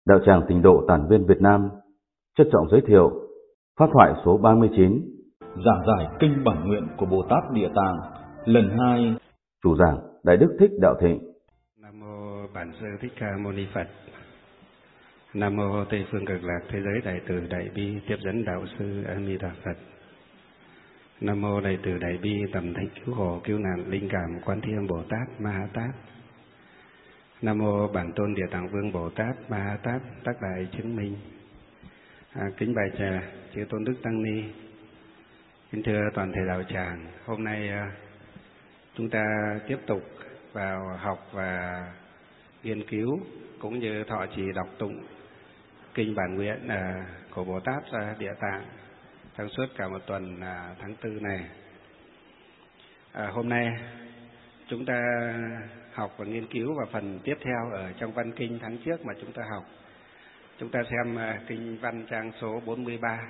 Đạo tràng Tịnh độ Tản viên Việt Nam trân trọng giới thiệu pháp thoại số 39, giảng giải kinh bản nguyện của Bồ Tát Địa Tạng lần 2. Chủ giảng Đại Đức Thích Đạo Thịnh. Nam mô Bản Sư Thích Ca Mâu Ni Phật. Nam mô Tây phương Cực Lạc Thế giới Đại Từ Đại Bi Tiếp dẫn Đạo sư A Di Đà Phật. Nam mô Đại Từ Đại Bi Tầm Thánh Cứu Khổ Cứu Nạn Linh Cảm Quan Thế Âm Bồ Tát Ma Ha Tát. Nam mô Bản Tôn Địa Tạng Vương Bồ Tát Ma Ha Tát Tác Đại Chứng Minh. Kính bài trà chư tôn đức tăng ni, kính thưa toàn thể đạo tràng, hôm nay chúng ta tiếp tục vào học và nghiên cứu cũng như thọ trì đọc tụng kinh bản nguyện của Bồ Tát Địa Tạng trong suốt cả một tuần tháng 4 này. Hôm nay chúng ta học và nghiên cứu vào phần tiếp theo ở trong văn kinh tháng trước mà chúng ta học. Chúng ta xem kinh văn trang số 43.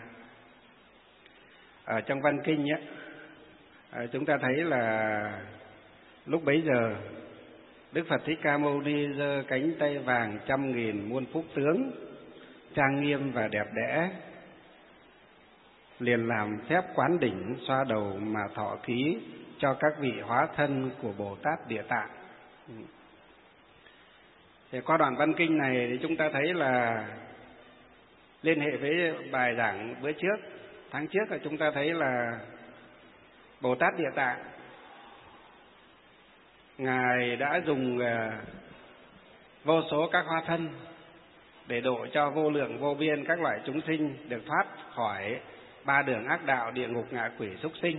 Ở trong văn kinh ấy, chúng ta thấy là lúc bấy giờ Đức Phật Thích Ca Mâu Ni giơ cánh tay vàng 100.000 muôn phúc tướng, trang nghiêm và đẹp đẽ, liền làm phép quán đỉnh xoa đầu mà thọ ký cho các vị hóa thân của Bồ Tát Địa Tạng. Thì qua đoạn văn kinh này thì chúng ta thấy là liên hệ với bài giảng bữa trước, tháng trước là chúng ta thấy là Bồ Tát Địa Tạng Ngài đã dùng vô số các hóa thân để độ cho vô lượng vô biên các loại chúng sinh được thoát khỏi ba đường ác đạo, địa ngục, ngạ quỷ, súc sinh.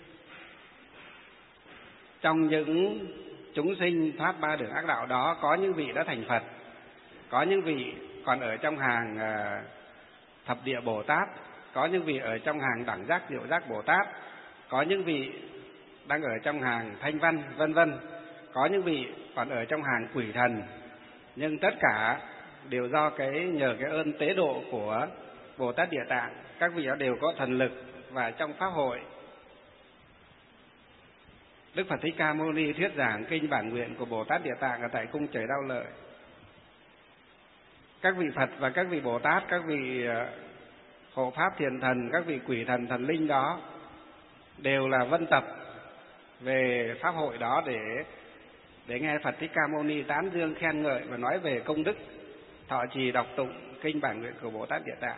Trong những chúng sinh thoát ba đường ác đạo đó, có những vị đã thành Phật, có những vị còn ở trong hàng thập địa Bồ Tát, có những vị ở trong hàng đẳng giác, diệu giác Bồ Tát, có những vị đang ở trong hàng thanh văn, vân vân, có những vị còn ở trong hàng quỷ thần. Nhưng tất cả đều do nhờ cái ơn tế độ của Bồ Tát Địa Tạng, các vị đó đều có thần lực. Và trong pháp hội, Đức Phật Thích Ca Mâu Ni thuyết giảng kinh bản nguyện của Bồ Tát Địa Tạng ở tại cung trời Đao Lợi. Các vị Phật và các vị Bồ Tát, các vị hộ pháp thiền thần, các vị quỷ thần, thần linh đó đều là vân tập về pháp hội đó để nghe Phật Thích Ca Mâu Ni tán dương khen ngợi và nói về công đức thọ trì đọc tụng kinh bản nguyện của Bồ Tát Địa Tạng.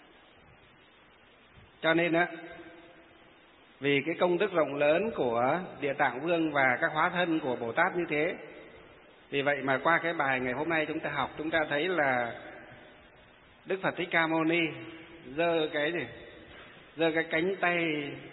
Cho nên vì cái công đức rộng lớn của Địa Tạng Vương và các hóa thân của Bồ Tát như thế, vì vậy mà qua cái bài ngày hôm nay chúng ta học, chúng ta thấy là Đức Phật Thích Ca Mâu Ni giơ cái cánh tay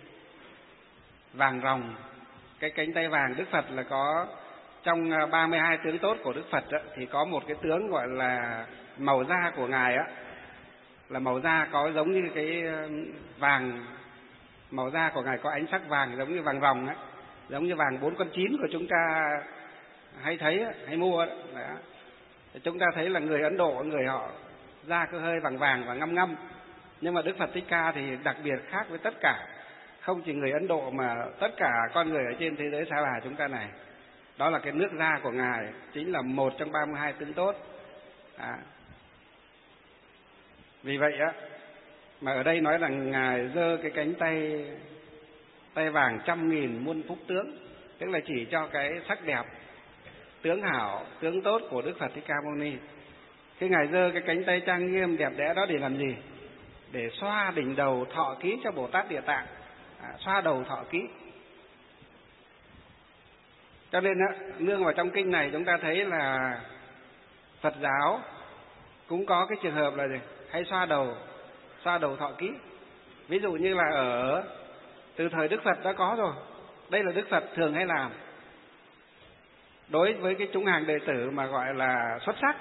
vàng ròng. Cái cánh tay vàng Đức Phật là có trong 32 tướng tốt của Đức Phật thì có một cái tướng gọi là màu da của Ngài là màu da có giống như cái vàng, màu da của Ngài có ánh sắc vàng giống như vàng ròng giống như vàng 4 con 9 của chúng ta hay thấy, hay mua đó. Chúng ta thấy là người Ấn Độ, người họ da cứ hơi vàng vàng và ngăm ngăm, nhưng mà Đức Phật Thích Ca thì đặc biệt khác với tất cả, không chỉ người Ấn Độ mà tất cả con người ở trên thế giới Sa Bà chúng ta này. Đó là cái nước da của Ngài chính là một trong 32 tướng tốt. Vì vậy mà ở đây nói rằng Ngài giơ cái cánh tay vàng 100.000 muôn phúc tướng, tức là chỉ cho cái sắc đẹp, tướng hảo, tướng tốt của Đức Phật Thích Ca Mâu Ni. Khi Ngài giơ cái cánh tay trang nghiêm đẹp đẽ đó để làm gì? Để xoa đỉnh đầu thọ ký cho Bồ Tát Địa Tạng, xoa đầu thọ ký. Cho nên nương vào trong kinh này chúng ta thấy là Phật giáo cũng có cái trường hợp là gì? Hay xoa đầu thọ ký. Ví dụ như là từ thời Đức Phật đã có rồi. Đây là Đức Phật thường hay làm. Đối với cái chúng hàng đệ tử mà gọi là xuất sắc,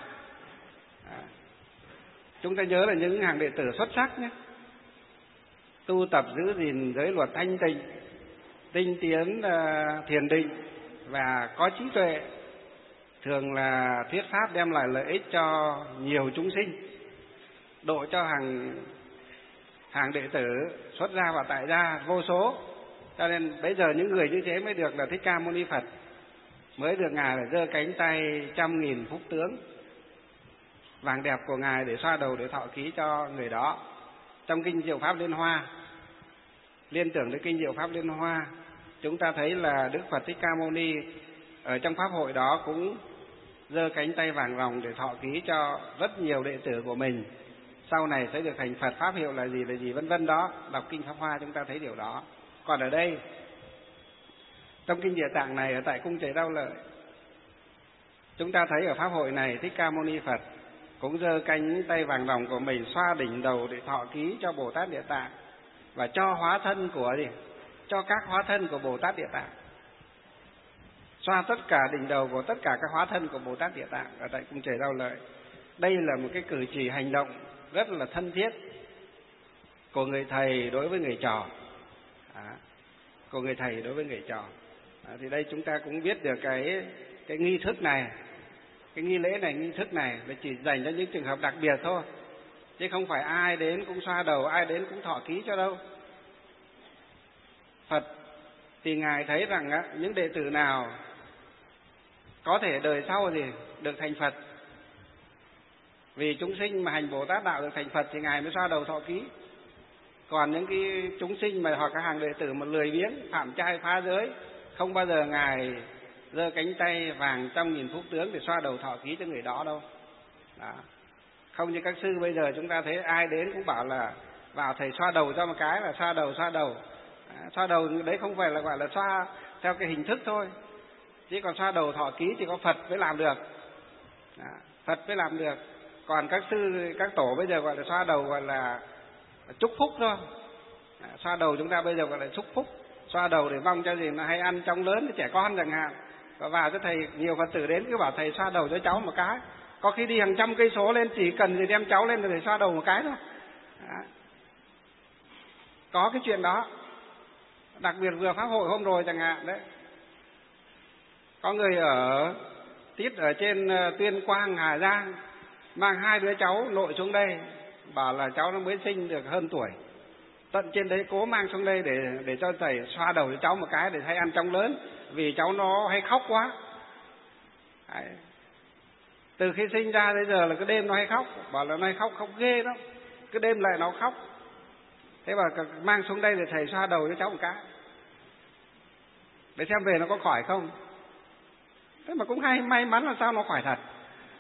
chúng ta nhớ là những hàng đệ tử xuất sắc nhé, tu tập giữ gìn giới luật thanh tịnh, tinh tiến thiền định và có trí tuệ, thường là thuyết pháp đem lại lợi ích cho nhiều chúng sinh, độ cho hàng đệ tử xuất gia và tại gia vô số. Cho nên bây giờ những người như thế mới được là Thích Ca Mâu Ni Phật, mới được Ngài là giơ cánh tay 100.000 phúc tướng. vàng đẹp của Ngài để xoa đầu, để thọ ký cho người đó. Trong kinh Diệu Pháp Liên Hoa, liên tưởng đến kinh Diệu Pháp Liên Hoa, chúng ta thấy là Đức Phật Thích Ca Mâu Ni ở trong pháp hội đó cũng giơ cánh tay vàng ròng để thọ ký cho rất nhiều đệ tử của mình, sau này sẽ được thành Phật, pháp hiệu là gì vân vân đó. Đọc kinh Pháp Hoa chúng ta thấy điều đó. Còn ở đây trong kinh Địa Tạng này, ở tại cung Trời Đau Lợi, chúng ta thấy ở pháp hội này Thích Ca Mâu Ni Phật cũng giơ cánh tay vàng ròng của mình xoa đỉnh đầu để thọ ký cho Bồ Tát Địa Tạng, và cho hóa thân của cho các hóa thân của Bồ Tát Địa Tạng, xoa tất cả đỉnh đầu của tất cả các hóa thân của Bồ Tát Địa Tạng ở tại cung Trời Đau Lợi. Đây là một cái cử chỉ hành động rất là thân thiết của người thầy đối với người trò, của người thầy đối với người trò. Thì đây chúng ta cũng biết được cái nghi thức này, cái nghi lễ này, nghi thức này là chỉ dành cho những trường hợp đặc biệt thôi, chứ không phải ai đến cũng xoa đầu, ai đến cũng thọ ký cho đâu. Phật thì Ngài thấy rằng những đệ tử nào có thể đời sau được thành Phật, vì chúng sinh mà hành Bồ Tát đạo được thành Phật thì Ngài mới xoa đầu thọ ký. Còn những cái chúng sinh mà hoặc các hàng đệ tử mà lười biếng, phạm trai phá giới, không bao giờ Ngài giơ cánh tay vàng trăm nghìn phúc tướng để xoa đầu thọ ký cho người đó đâu. Đó. Không như các sư bây giờ chúng ta thấy ai đến cũng bảo là vào thầy xoa đầu cho một cái là xoa đầu. Xoa đầu đấy không phải là gọi là xoa theo cái hình thức thôi, chứ còn xoa đầu thọ ký thì có Phật mới làm được. Đó. Phật mới làm được. Còn các sư, các tổ bây giờ gọi là xoa đầu gọi là chúc phúc thôi. Xoa đầu chúng ta bây giờ gọi là chúc phúc, xoa đầu để mong cho gì nó hay ăn chóng lớn, trẻ con chẳng hạn. Và vào cho thầy, nhiều Phật tử đến cứ bảo thầy xoa đầu cho cháu một cái, có khi đi hàng trăm cây số lên, chỉ cần gì đem cháu lên để thầy xoa đầu một cái thôi. Đó. Có cái chuyện đó. Đặc biệt vừa pháp hội hôm rồi chẳng hạn đấy, có người ở tít ở trên Tuyên Quang, Hà Giang mang 2 đứa cháu nội xuống đây, bảo là cháu nó mới sinh được hơn tuổi, tận trên đấy cố mang xuống đây để cho thầy xoa đầu cho cháu một cái để thấy ăn chóng lớn, vì cháu nó hay khóc quá. Đấy. Từ khi sinh ra đến giờ là cái đêm nó hay khóc, bảo là nó hay khóc ghê lắm, cái đêm lại nó khóc. Thế mà mang xuống đây để thầy xoa đầu cho cháu một cái để xem về nó có khỏi không. Thế mà cũng hay, may mắn là sao nó khỏi thật.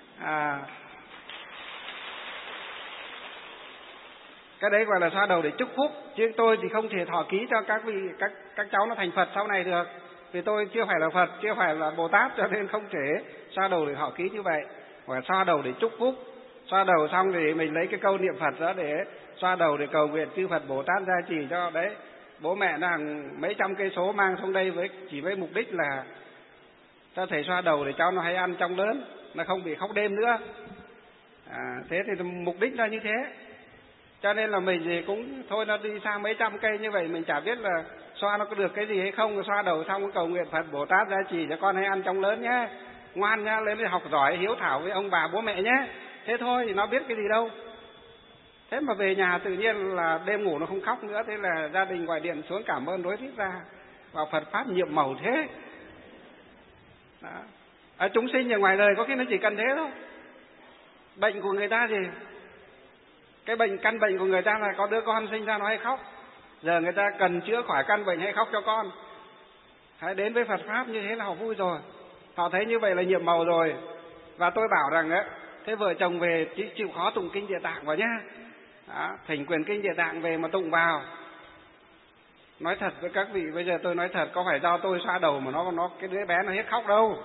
Cái đấy gọi là xoa đầu để chúc phúc, chứ tôi thì không thể thọ ký cho các cháu nó thành Phật sau này được, vì tôi chưa phải là Phật, chưa phải là Bồ Tát, cho nên không thể xoa đầu để thọ ký như vậy. Hoặc xoa đầu để chúc phúc. Xoa đầu xong thì mình lấy cái câu niệm Phật đó để xoa đầu để cầu nguyện chư Phật Bồ Tát gia trì cho đấy. Bố mẹ nó hàng mấy trăm cây số mang xuống đây chỉ với mục đích là cho thầy xoa đầu để cháu nó hay ăn chóng lớn, nó không bị khóc đêm nữa. Thế thì mục đích là như thế. Cho nên là mình thì cũng thôi, nó đi xa mấy trăm cây như vậy mình chả biết là xoa nó có được cái gì hay không. Xoa đầu xong cầu nguyện Phật Bồ Tát gia trì cho con hay ăn chóng lớn nhé, ngoan nhá, lên đi học giỏi hiếu thảo với ông bà bố mẹ nhé. Thế thôi thì nó biết cái gì đâu. Thế mà về nhà tự nhiên là đêm ngủ nó không khóc nữa. Thế là gia đình gọi điện xuống cảm ơn đối thích ra vào Phật Pháp nhiệm màu thế. Đó. Chúng sinh ở ngoài đời có khi nó chỉ cần thế thôi. Bệnh của người ta gì, cái căn bệnh của người ta là có đứa con sinh ra nó hay khóc. Giờ người ta cần chữa khỏi căn bệnh hay khóc cho con. Hãy đến với Phật Pháp như thế là họ vui rồi. Họ thấy như vậy là nhiệm màu rồi. Và tôi bảo rằng ấy, thế vợ chồng về chịu khó tụng kinh Địa Tạng vào nhá. Đó, thỉnh quyền kinh Địa Tạng về mà tụng vào. Nói thật với các vị, bây giờ tôi nói thật, có phải do tôi xoa đầu mà nó cái đứa bé nó hết khóc đâu.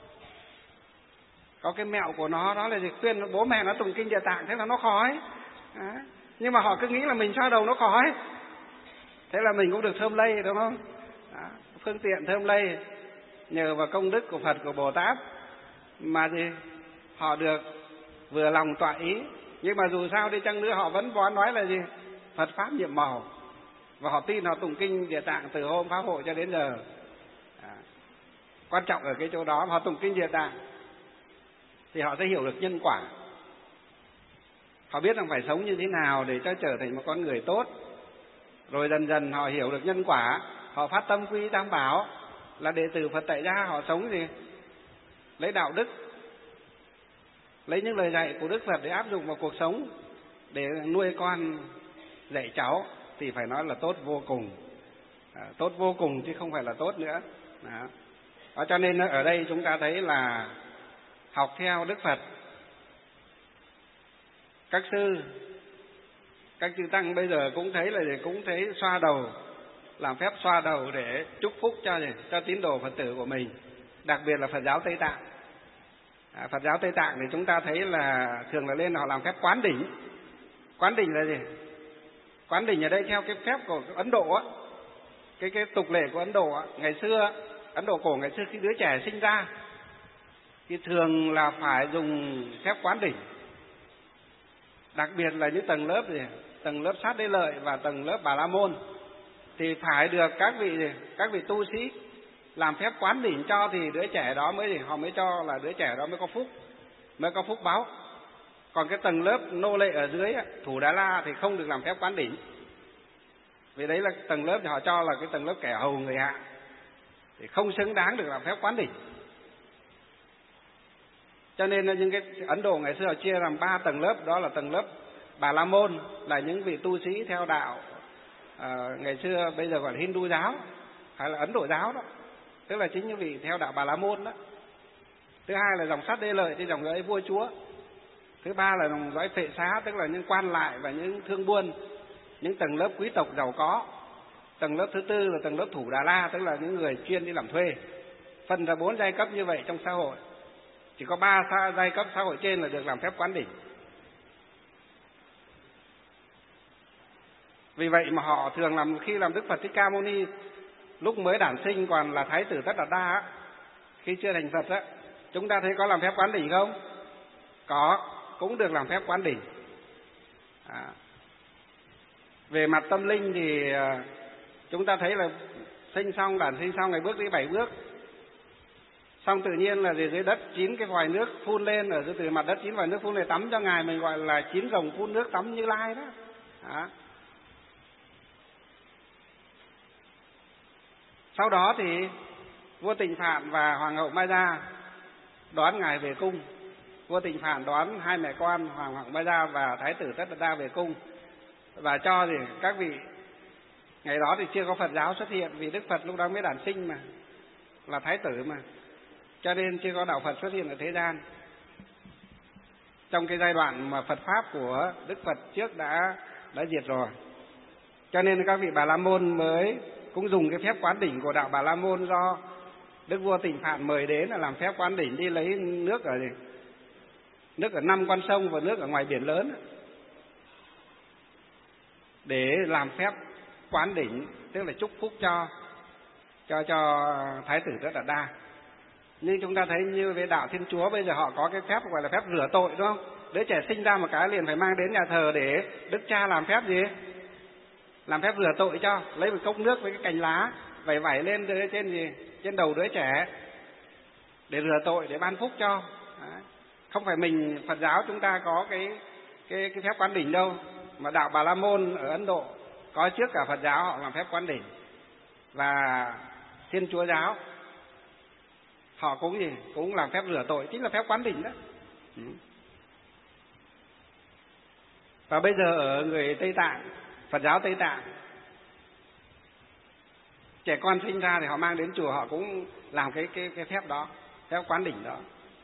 Có cái mẹo của nó, đó là gì, khuyên bố mẹ nó tụng kinh Địa Tạng, thế là nó khỏi. Đó. Nhưng mà họ cứ nghĩ là mình xoa đầu nó khỏi. Thế là mình cũng được thơm lây, đúng không? Đó. Phương tiện thơm lây nhờ vào công đức của Phật, của Bồ Tát mà gì họ được vừa lòng tọa ý. Nhưng mà dù sao đi chăng nữa họ vẫn nói là gì, Phật Pháp nhiệm màu. Và họ tin, họ tụng kinh Địa Tạng từ hôm Pháp hội cho đến giờ. Quan trọng ở cái chỗ đó, họ tụng kinh Địa Tạng thì họ sẽ hiểu được nhân quả. Họ biết rằng phải sống như thế nào để cho trở thành một con người tốt. Rồi dần dần họ hiểu được nhân quả, họ phát tâm quy Tam Bảo, là đệ tử Phật tại gia, họ sống gì lấy đạo đức, lấy những lời dạy của Đức Phật để áp dụng vào cuộc sống, để nuôi con dạy cháu, thì phải nói là tốt vô cùng. Tốt vô cùng chứ không phải là tốt nữa. Đó, cho nên ở đây chúng ta thấy là học theo Đức Phật, các sư, các chư tăng bây giờ cũng thấy xoa đầu, làm phép xoa đầu để chúc phúc cho tín đồ Phật tử của mình, đặc biệt là Phật giáo Tây Tạng. Phật giáo Tây Tạng thì chúng ta thấy là thường là lên họ làm phép quán đỉnh. Quán đỉnh là gì? Quán đỉnh ở đây theo cái phép của Ấn Độ á, cái tục lệ của Ấn Độ á, ngày xưa Ấn Độ cổ ngày xưa khi đứa trẻ sinh ra thì thường là phải dùng phép quán đỉnh. Đặc biệt là những tầng lớp gì? Tầng lớp Sát Đế Lợi và tầng lớp Bà La Môn thì phải được các vị tu sĩ làm phép quán đỉnh cho, thì đứa trẻ đó họ mới cho là đứa trẻ đó mới có phúc báo. Còn cái tầng lớp nô lệ ở dưới, Thủ Đà La, thì không được làm phép quán đỉnh. Vì đấy là tầng lớp thì họ cho là cái tầng lớp kẻ hầu người hạ, thì không xứng đáng được làm phép quán đỉnh. Cho nên là những cái Ấn Độ ngày xưa họ chia làm 3 tầng lớp, đó là tầng lớp Bà La Môn, là những vị tu sĩ theo đạo ngày xưa bây giờ gọi là Hindu giáo hay là Ấn Độ giáo đó, tức là chính những vị theo đạo Bà La Môn đó. Thứ hai là dòng Sát Đế Lợi, thì dòng dõi vua chúa. Thứ ba là dòng dõi Phệ Xá, tức là những quan lại và những thương buôn, những tầng lớp quý tộc giàu có. Tầng lớp thứ tư là tầng lớp Thủ Đà La, tức là những người chuyên đi làm thuê. Phân ra 4 giai cấp như vậy trong xã hội. Chỉ có 3 giai cấp xã hội trên là được làm phép quán đỉnh. Vì vậy mà họ thường khi làm Đức Phật Thích Ca Mâu Ni lúc mới đản sinh còn là Thái tử Tất Đạt Đa á, khi chưa thành Phật á, chúng ta thấy có làm phép quán đỉnh không? Có, cũng được làm phép quán đỉnh. Về mặt tâm linh thì chúng ta thấy là đản sinh xong ngày bước đi 7 bước, xong tự nhiên là dưới đất 9 cái vòi nước phun lên, ở dưới từ mặt đất 9 vòi nước phun lên tắm cho ngài, mình gọi là 9 rồng phun nước tắm Như Lai đó. Sau đó thì vua Tịnh Phạn và hoàng hậu Mai Gia đón ngài về cung. Vua Tịnh Phạn đón 2 mẹ con hoàng hậu Mai Gia và thái tử Tất Đạt Đa về cung, và cho thì các vị, ngày đó thì chưa có Phật giáo xuất hiện, vì Đức Phật lúc đó mới đản sinh mà, là thái tử mà, cho nên chưa có đạo Phật xuất hiện ở thế gian. Trong cái giai đoạn mà Phật pháp của Đức Phật trước đã diệt rồi, cho nên các vị Bà La Môn mới cũng dùng cái phép quán đỉnh của đạo Bà La Môn, do Đức vua Tịnh Phạn mời đến là làm phép quán đỉnh, đi lấy nước ở 5 con sông và nước ở ngoài biển lớn để làm phép quán đỉnh, tức là chúc phúc cho thái tử Tất Đạt Đa. Nhưng chúng ta thấy như với đạo Thiên Chúa bây giờ họ có cái phép gọi là phép rửa tội, đúng không? Đứa trẻ sinh ra một cái liền phải mang đến nhà thờ để Đức Cha làm phép gì? Làm phép rửa tội cho, lấy một cốc nước với cái cành lá vẩy lên trên đầu đứa trẻ để rửa tội, để ban phúc cho. Đấy. Không phải mình Phật giáo chúng ta có cái phép quán đỉnh đâu, mà đạo Bà La Môn ở Ấn Độ có trước cả Phật giáo họ làm phép quán đỉnh, và Thiên Chúa giáo họ cũng làm phép rửa tội, chính là phép quán đỉnh đó. Và bây giờ ở người Tây Tạng, Phật giáo Tây Tạng, trẻ con sinh ra thì họ mang đến chùa, họ cũng làm cái phép đó, phép quán đỉnh đó.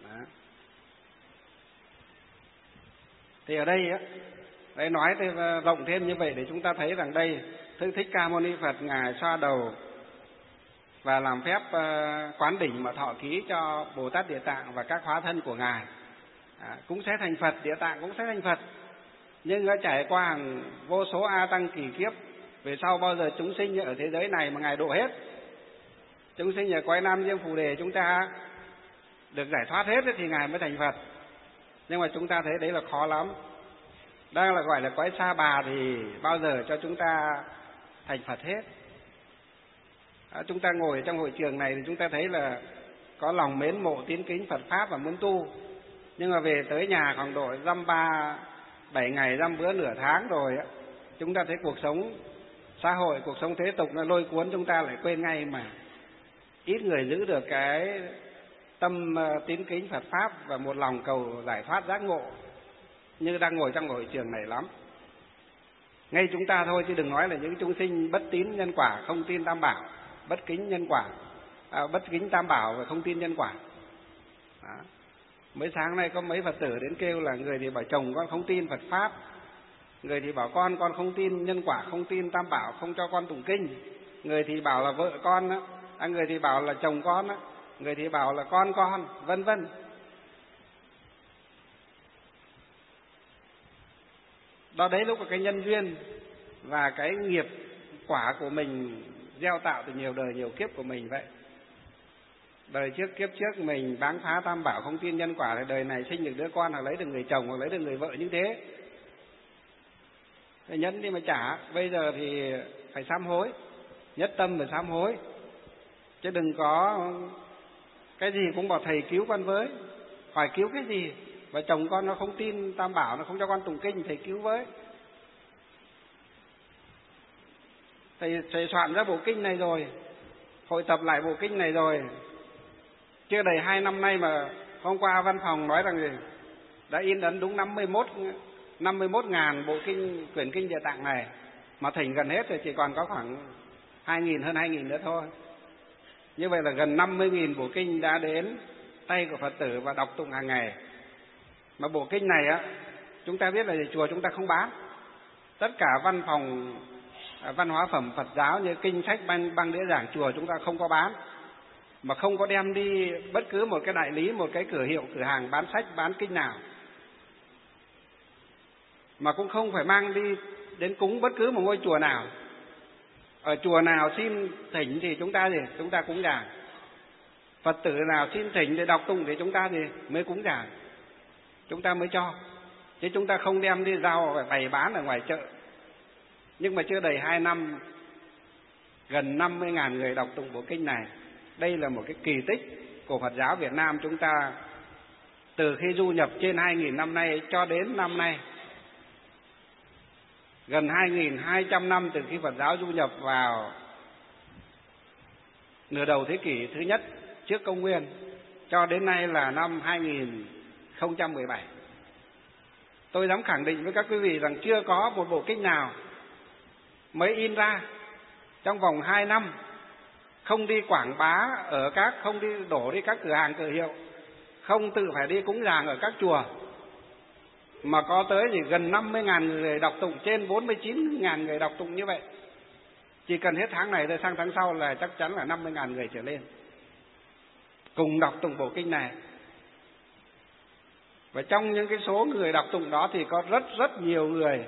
Thì ở đây đấy nói rộng thêm như vậy để chúng ta thấy rằng đây Thích Ca Mâu Ni Phật ngài xoa đầu và làm phép quán đỉnh mà thọ ký cho Bồ Tát Địa Tạng và các hóa thân của ngài cũng sẽ thành Phật, Địa Tạng cũng sẽ thành Phật. Nhưng nó trải qua hàng vô số A Tăng kỳ kiếp, về sau bao giờ chúng sinh ở thế giới này mà ngài độ hết, chúng sinh ở cõi Nam Diêm Phù Đề chúng ta được giải thoát hết thì ngài mới thành Phật. Nhưng mà chúng ta thấy đấy là khó lắm. Đang là gọi là cõi Sa Bà thì bao giờ cho chúng ta thành Phật hết. Chúng ta ngồi trong hội trường này thì chúng ta thấy là có lòng mến mộ tín kính Phật pháp và muốn tu, nhưng mà về tới nhà khoảng độ dăm 7 ngày, dăm bữa nửa tháng rồi chúng ta thấy cuộc sống xã hội, cuộc sống thế tục nó lôi cuốn chúng ta lại quên ngay, mà ít người giữ được cái tâm tín kính Phật Pháp và một lòng cầu giải thoát giác ngộ như đang ngồi trong hội trường này lắm. Ngay chúng ta thôi chứ đừng nói là những chúng sinh bất tín nhân quả, không tin Tam Bảo, bất kính nhân quả, bất kính Tam Bảo và không tin nhân quả. Đó. Mới sáng nay có mấy Phật tử đến kêu là người thì bảo chồng con không tin Phật Pháp, người thì bảo con không tin nhân quả, không tin Tam Bảo, không cho con tụng kinh, người thì bảo là vợ con đó, người thì bảo là chồng con đó, người thì bảo là con, vân vân. Đó đấy lúc là cái nhân duyên và cái nghiệp quả của mình gieo tạo từ nhiều đời nhiều kiếp của mình vậy. Đời trước kiếp trước mình báng phá Tam Bảo không tin nhân quả, thì đời này sinh được đứa con hoặc lấy được người chồng hoặc lấy được người vợ như thế. Phải nhẫn đi mà trả. Bây giờ thì phải sám hối, nhất tâm phải sám hối, chứ đừng có cái gì cũng bảo thầy cứu con với. Hỏi cứu cái gì? Và chồng con nó không tin Tam Bảo, nó không cho con tụng kinh, thầy cứu với. Thầy soạn ra bộ kinh này rồi, hội tập lại bộ kinh này rồi, chưa đầy 2 năm nay mà hôm qua văn phòng nói rằng gì đã in ấn đúng 51.000 bộ kinh, quyển kinh Địa Tạng này, mà thỉnh gần hết thì chỉ còn có khoảng 2.000, hơn 2.000 nữa thôi. Như vậy là gần 50.000 bộ kinh đã đến tay của Phật tử và đọc tụng hàng ngày. Mà bộ kinh này á, chúng ta biết là chùa chúng ta không bán. Tất cả văn phòng văn hóa phẩm Phật giáo như kinh sách, băng đĩa giảng chùa chúng ta không có bán, mà không có đem đi bất cứ một cái đại lý, một cái cửa hiệu, cửa hàng bán sách, bán kinh nào, mà cũng không phải mang đi đến cúng bất cứ một ngôi chùa nào. Ở chùa nào xin thỉnh thì chúng ta cúng giảng. Phật tử nào xin thỉnh để đọc tụng thì chúng ta mới cúng giảng, chúng ta mới cho, chứ chúng ta không đem đi giao và bày bán ở ngoài chợ. Nhưng mà chưa đầy 2 năm, gần 50.000 người đọc tụng bộ kinh này. Đây là một cái kỳ tích của Phật giáo Việt Nam chúng ta từ khi du nhập trên 2.000 năm nay cho đến năm nay. Gần 2.200 năm từ khi Phật giáo du nhập vào nửa đầu thế kỷ thứ nhất trước công nguyên, cho đến nay là năm 2017. Tôi dám khẳng định với các quý vị rằng chưa có một bộ kinh nào mới in ra trong vòng 2 năm, không đi quảng bá ở không đi đổ đi các cửa hàng cửa hiệu, không tự phải đi cúng giảng ở các chùa, mà có tới thì gần 50.000 người đọc tụng, trên 49.000 người đọc tụng như vậy. Chỉ cần hết tháng này rồi sang tháng sau là chắc chắn là 50.000 người trở lên cùng đọc tụng bộ kinh này. Và trong những cái số người đọc tụng đó thì có rất nhiều người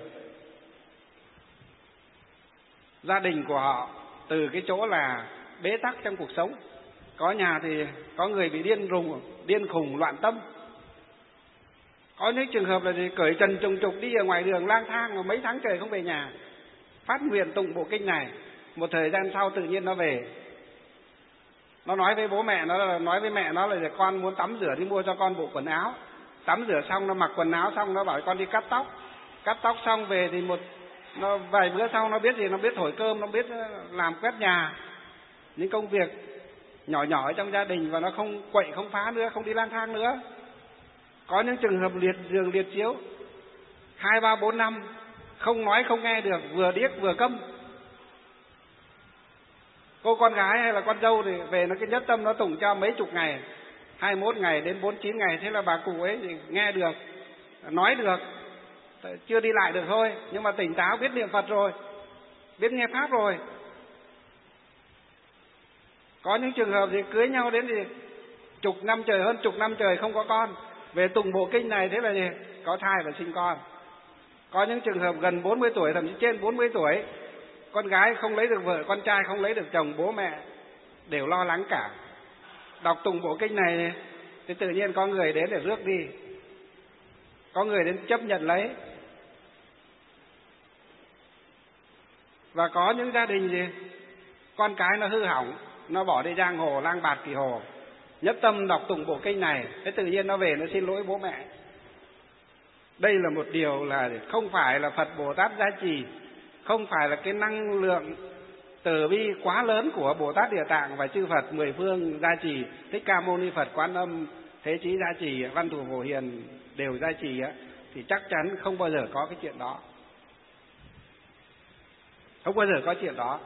gia đình của họ từ cái chỗ là bế tắc trong cuộc sống. Có nhà thì có người bị điên khùng, loạn tâm. Có những trường hợp là cởi trần trùng trục đi ở ngoài đường lang thang mà mấy tháng trời không về nhà, phát nguyện tụng bộ kinh này. Một thời gian sau tự nhiên nó về, nó nói với bố mẹ nó, nói với mẹ nó là con muốn tắm rửa đi mua cho con bộ quần áo. Tắm rửa xong nó mặc quần áo xong nó bảo con đi cắt tóc xong về thì nó vài bữa sau nó biết gì, nó biết thổi cơm, nó biết làm quét nhà, những công việc nhỏ ở trong gia đình, và nó không quậy không phá nữa, không đi lang thang nữa. Có những trường hợp liệt giường liệt chiếu 2, 3, 4 năm không nói không nghe được, vừa điếc vừa câm. Cô con gái hay là con dâu thì về nó cái nhất tâm nó tụng cho mấy chục ngày, 21 ngày đến 49 ngày, thế là bà cụ ấy thì nghe được, nói được, chưa đi lại được thôi, nhưng mà tỉnh táo, biết niệm Phật rồi, biết nghe Pháp rồi. Có những trường hợp thì cưới nhau đến thì chục năm trời, hơn chục năm trời không có con, về tụng bộ kinh này thế là gì? Có thai và sinh con. Có những trường hợp gần 40 tuổi, thậm chí trên 40 tuổi, con gái không lấy được vợ, con trai không lấy được chồng, bố mẹ đều lo lắng cả. Đọc tụng bộ kinh này thì tự nhiên có người đến để rước đi, có người đến chấp nhận lấy. Và có những gia đình gì con cái nó hư hỏng, nó bỏ đi giang hồ lang bạt kỳ hồ, nhất tâm đọc tụng bộ kinh này, thế tự nhiên nó về nó xin lỗi bố mẹ. Đây là một điều là không phải là Phật Bồ Tát gia trì, không phải là cái năng lượng từ bi quá lớn của Bồ Tát Địa Tạng và chư Phật mười phương gia trì, Thích Ca Mâu Ni Phật, Quan Âm, Thế Chí gia trì, Văn Thù Phổ Hiền đều gia trì á, thì chắc chắn không bao giờ có cái chuyện đó. Không bao giờ có chuyện đó.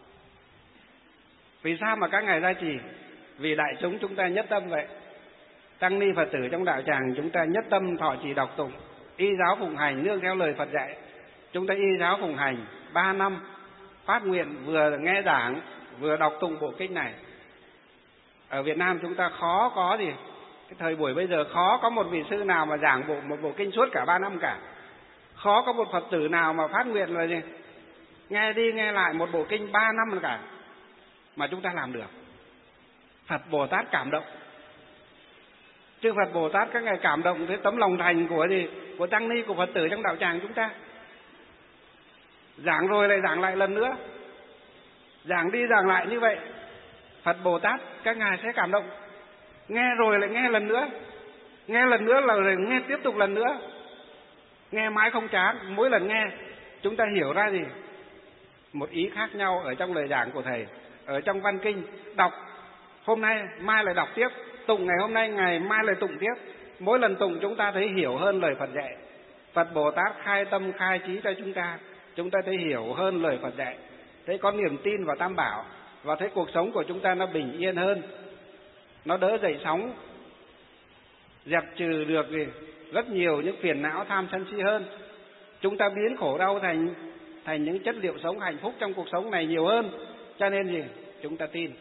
Vì sao mà các ngài gia trì? Vì đại chúng ta nhất tâm vậy. Tăng ni Phật tử trong đạo tràng chúng ta nhất tâm thọ trì đọc tụng, y giáo phụng hành nương theo lời Phật dạy. Chúng ta y giáo phụng hành 3 năm, phát nguyện vừa nghe giảng vừa đọc tụng bộ kinh này. Ở Việt Nam chúng ta khó có gì, cái thời buổi bây giờ khó có một vị sư nào mà giảng một bộ kinh suốt cả 3 năm cả. Khó có một Phật tử nào mà phát nguyện là gì, nghe đi nghe lại một bộ kinh 3 năm cả, mà chúng ta làm được. Phật Bồ Tát cảm động. Chư Phật Bồ Tát các ngài cảm động với tấm lòng thành của gì? Của tăng ni, của Phật tử trong đạo tràng chúng ta. Giảng rồi lại giảng lại lần nữa, giảng đi giảng lại như vậy, Phật Bồ Tát các ngài sẽ cảm động. Nghe rồi lại nghe lần nữa, nghe lần nữa là rồi nghe tiếp tục lần nữa, nghe mãi không chán. Mỗi lần nghe chúng ta hiểu ra gì? Một ý khác nhau ở trong lời giảng của thầy, ở trong văn kinh. Đọc hôm nay mai lại đọc tiếp, tụng ngày hôm nay ngày mai lại tụng tiếp. Mỗi lần tụng chúng ta thấy hiểu hơn lời Phật dạy. Phật Bồ Tát khai tâm khai trí cho chúng ta thấy hiểu hơn lời Phật dạy, thấy có niềm tin vào Tam Bảo, và thấy cuộc sống của chúng ta nó bình yên hơn, nó đỡ dậy sóng, dẹp trừ được rất nhiều những phiền não tham sân si hơn. Chúng ta biến khổ đau thành những chất liệu sống hạnh phúc trong cuộc sống này nhiều hơn. Cho nên gì? Chúng ta tin.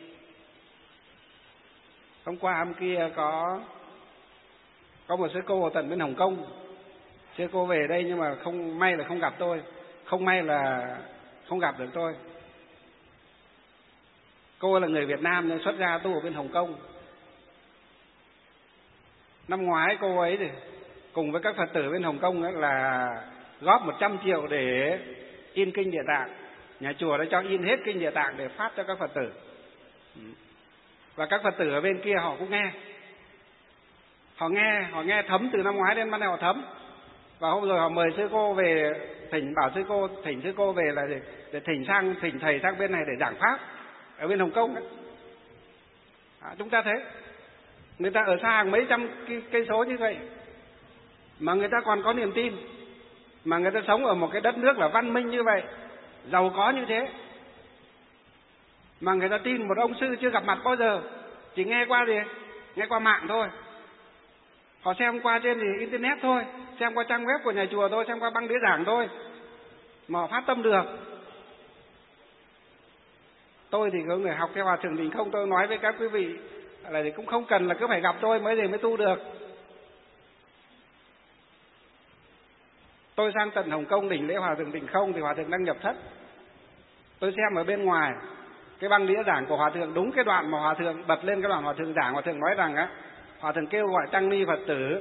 Hôm qua hôm kia có một sư cô ở tận bên Hồng Kông. Sư cô về đây nhưng mà không may là không gặp tôi, không may là không gặp được tôi. Cô là người Việt Nam nhưng xuất gia tu ở bên Hồng Kông. Năm ngoái cô ấy thì cùng với các Phật tử bên Hồng Kông là góp 100 triệu để in kinh Địa Tạng. Nhà chùa đã cho in hết kinh Địa Tạng để phát cho các Phật tử. Và các Phật tử ở bên kia họ cũng nghe. Họ nghe thấm từ năm ngoái đến ban đầu họ thấm. Và hôm rồi họ mời sư cô về, thỉnh sư cô về là để thỉnh thầy sang bên này để giảng pháp ở bên Hồng Kông đấy. Chúng ta thấy người ta ở xa hàng mấy trăm cây số như vậy mà người ta còn có niềm tin, mà người ta sống ở một cái đất nước là văn minh như vậy, giàu có như thế, mà người ta tin một ông sư chưa gặp mặt bao giờ, chỉ nghe qua mạng thôi. Họ xem qua trên internet thôi, xem qua trang web của nhà chùa thôi, xem qua băng đĩa giảng thôi, mà họ phát tâm được. Tôi thì có người học theo Hòa Thượng Định Không, tôi nói với các quý vị là thì cũng không cần là cứ phải gặp tôi mới tu được. Tôi sang tận Hồng Kông đỉnh lễ Hòa Thượng Định Không thì Hòa Thượng đang nhập thất. Tôi xem ở bên ngoài cái băng đĩa giảng của Hòa Thượng, đúng cái đoạn mà Hòa Thượng bật lên cái đoạn Hòa Thượng giảng, Hòa Thượng nói rằng á, Hòa Thượng kêu gọi tăng ni Phật tử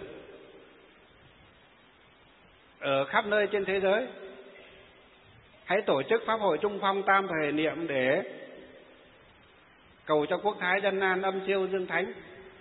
ở khắp nơi trên thế giới hãy tổ chức pháp hội Trung Phong Tam Thời Niệm để cầu cho quốc thái dân an, âm siêu dương thánh.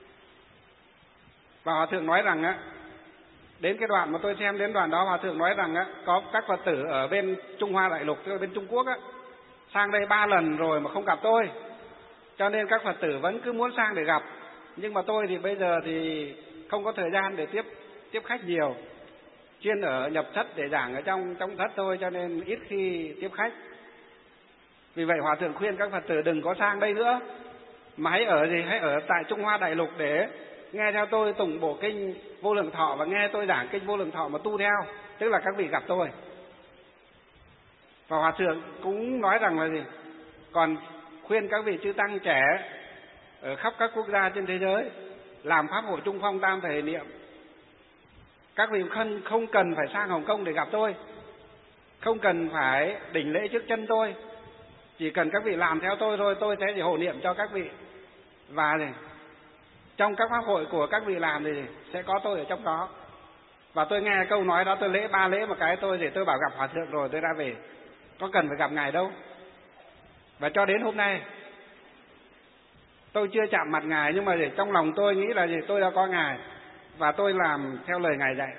Và Hòa Thượng nói rằng á, đến cái đoạn mà tôi xem đến đoạn đó, Hòa Thượng nói rằng á, có các Phật tử ở bên Trung Hoa Đại Lục, tức là bên Trung Quốc á, sang đây 3 lần rồi mà không gặp tôi, cho nên các Phật tử vẫn cứ muốn sang để gặp. Nhưng mà tôi thì bây giờ thì không có thời gian để tiếp khách nhiều, chuyên ở nhập thất để giảng ở trong thất thôi, cho nên ít khi tiếp khách. Vì vậy Hòa Thượng khuyên các Phật tử đừng có sang đây nữa, mà hãy ở tại Trung Hoa Đại Lục để nghe theo tôi tụng bộ kinh Vô Lượng Thọ và nghe tôi giảng kinh Vô Lượng Thọ mà tu theo, tức là các vị gặp tôi. Và Hòa Thượng cũng nói rằng là gì? Còn khuyên các vị chư tăng trẻ ở khắp các quốc gia trên thế giới làm pháp hội Trung Phong Tam Thời Niệm. Các vị không cần phải sang Hồng Kông để gặp tôi, không cần phải đỉnh lễ trước chân tôi, chỉ cần các vị làm theo tôi thôi, tôi sẽ hộ niệm cho các vị. Và trong các pháp hội của các vị làm thì sẽ có tôi ở trong đó. Và tôi nghe câu nói đó, tôi lễ 3 lễ một cái tôi bảo gặp Hòa Thượng rồi tôi ra về, có cần phải gặp Ngài đâu. Và cho đến hôm nay tôi chưa chạm mặt Ngài, nhưng mà trong lòng tôi nghĩ là tôi đã có Ngài và tôi làm theo lời Ngài dạy.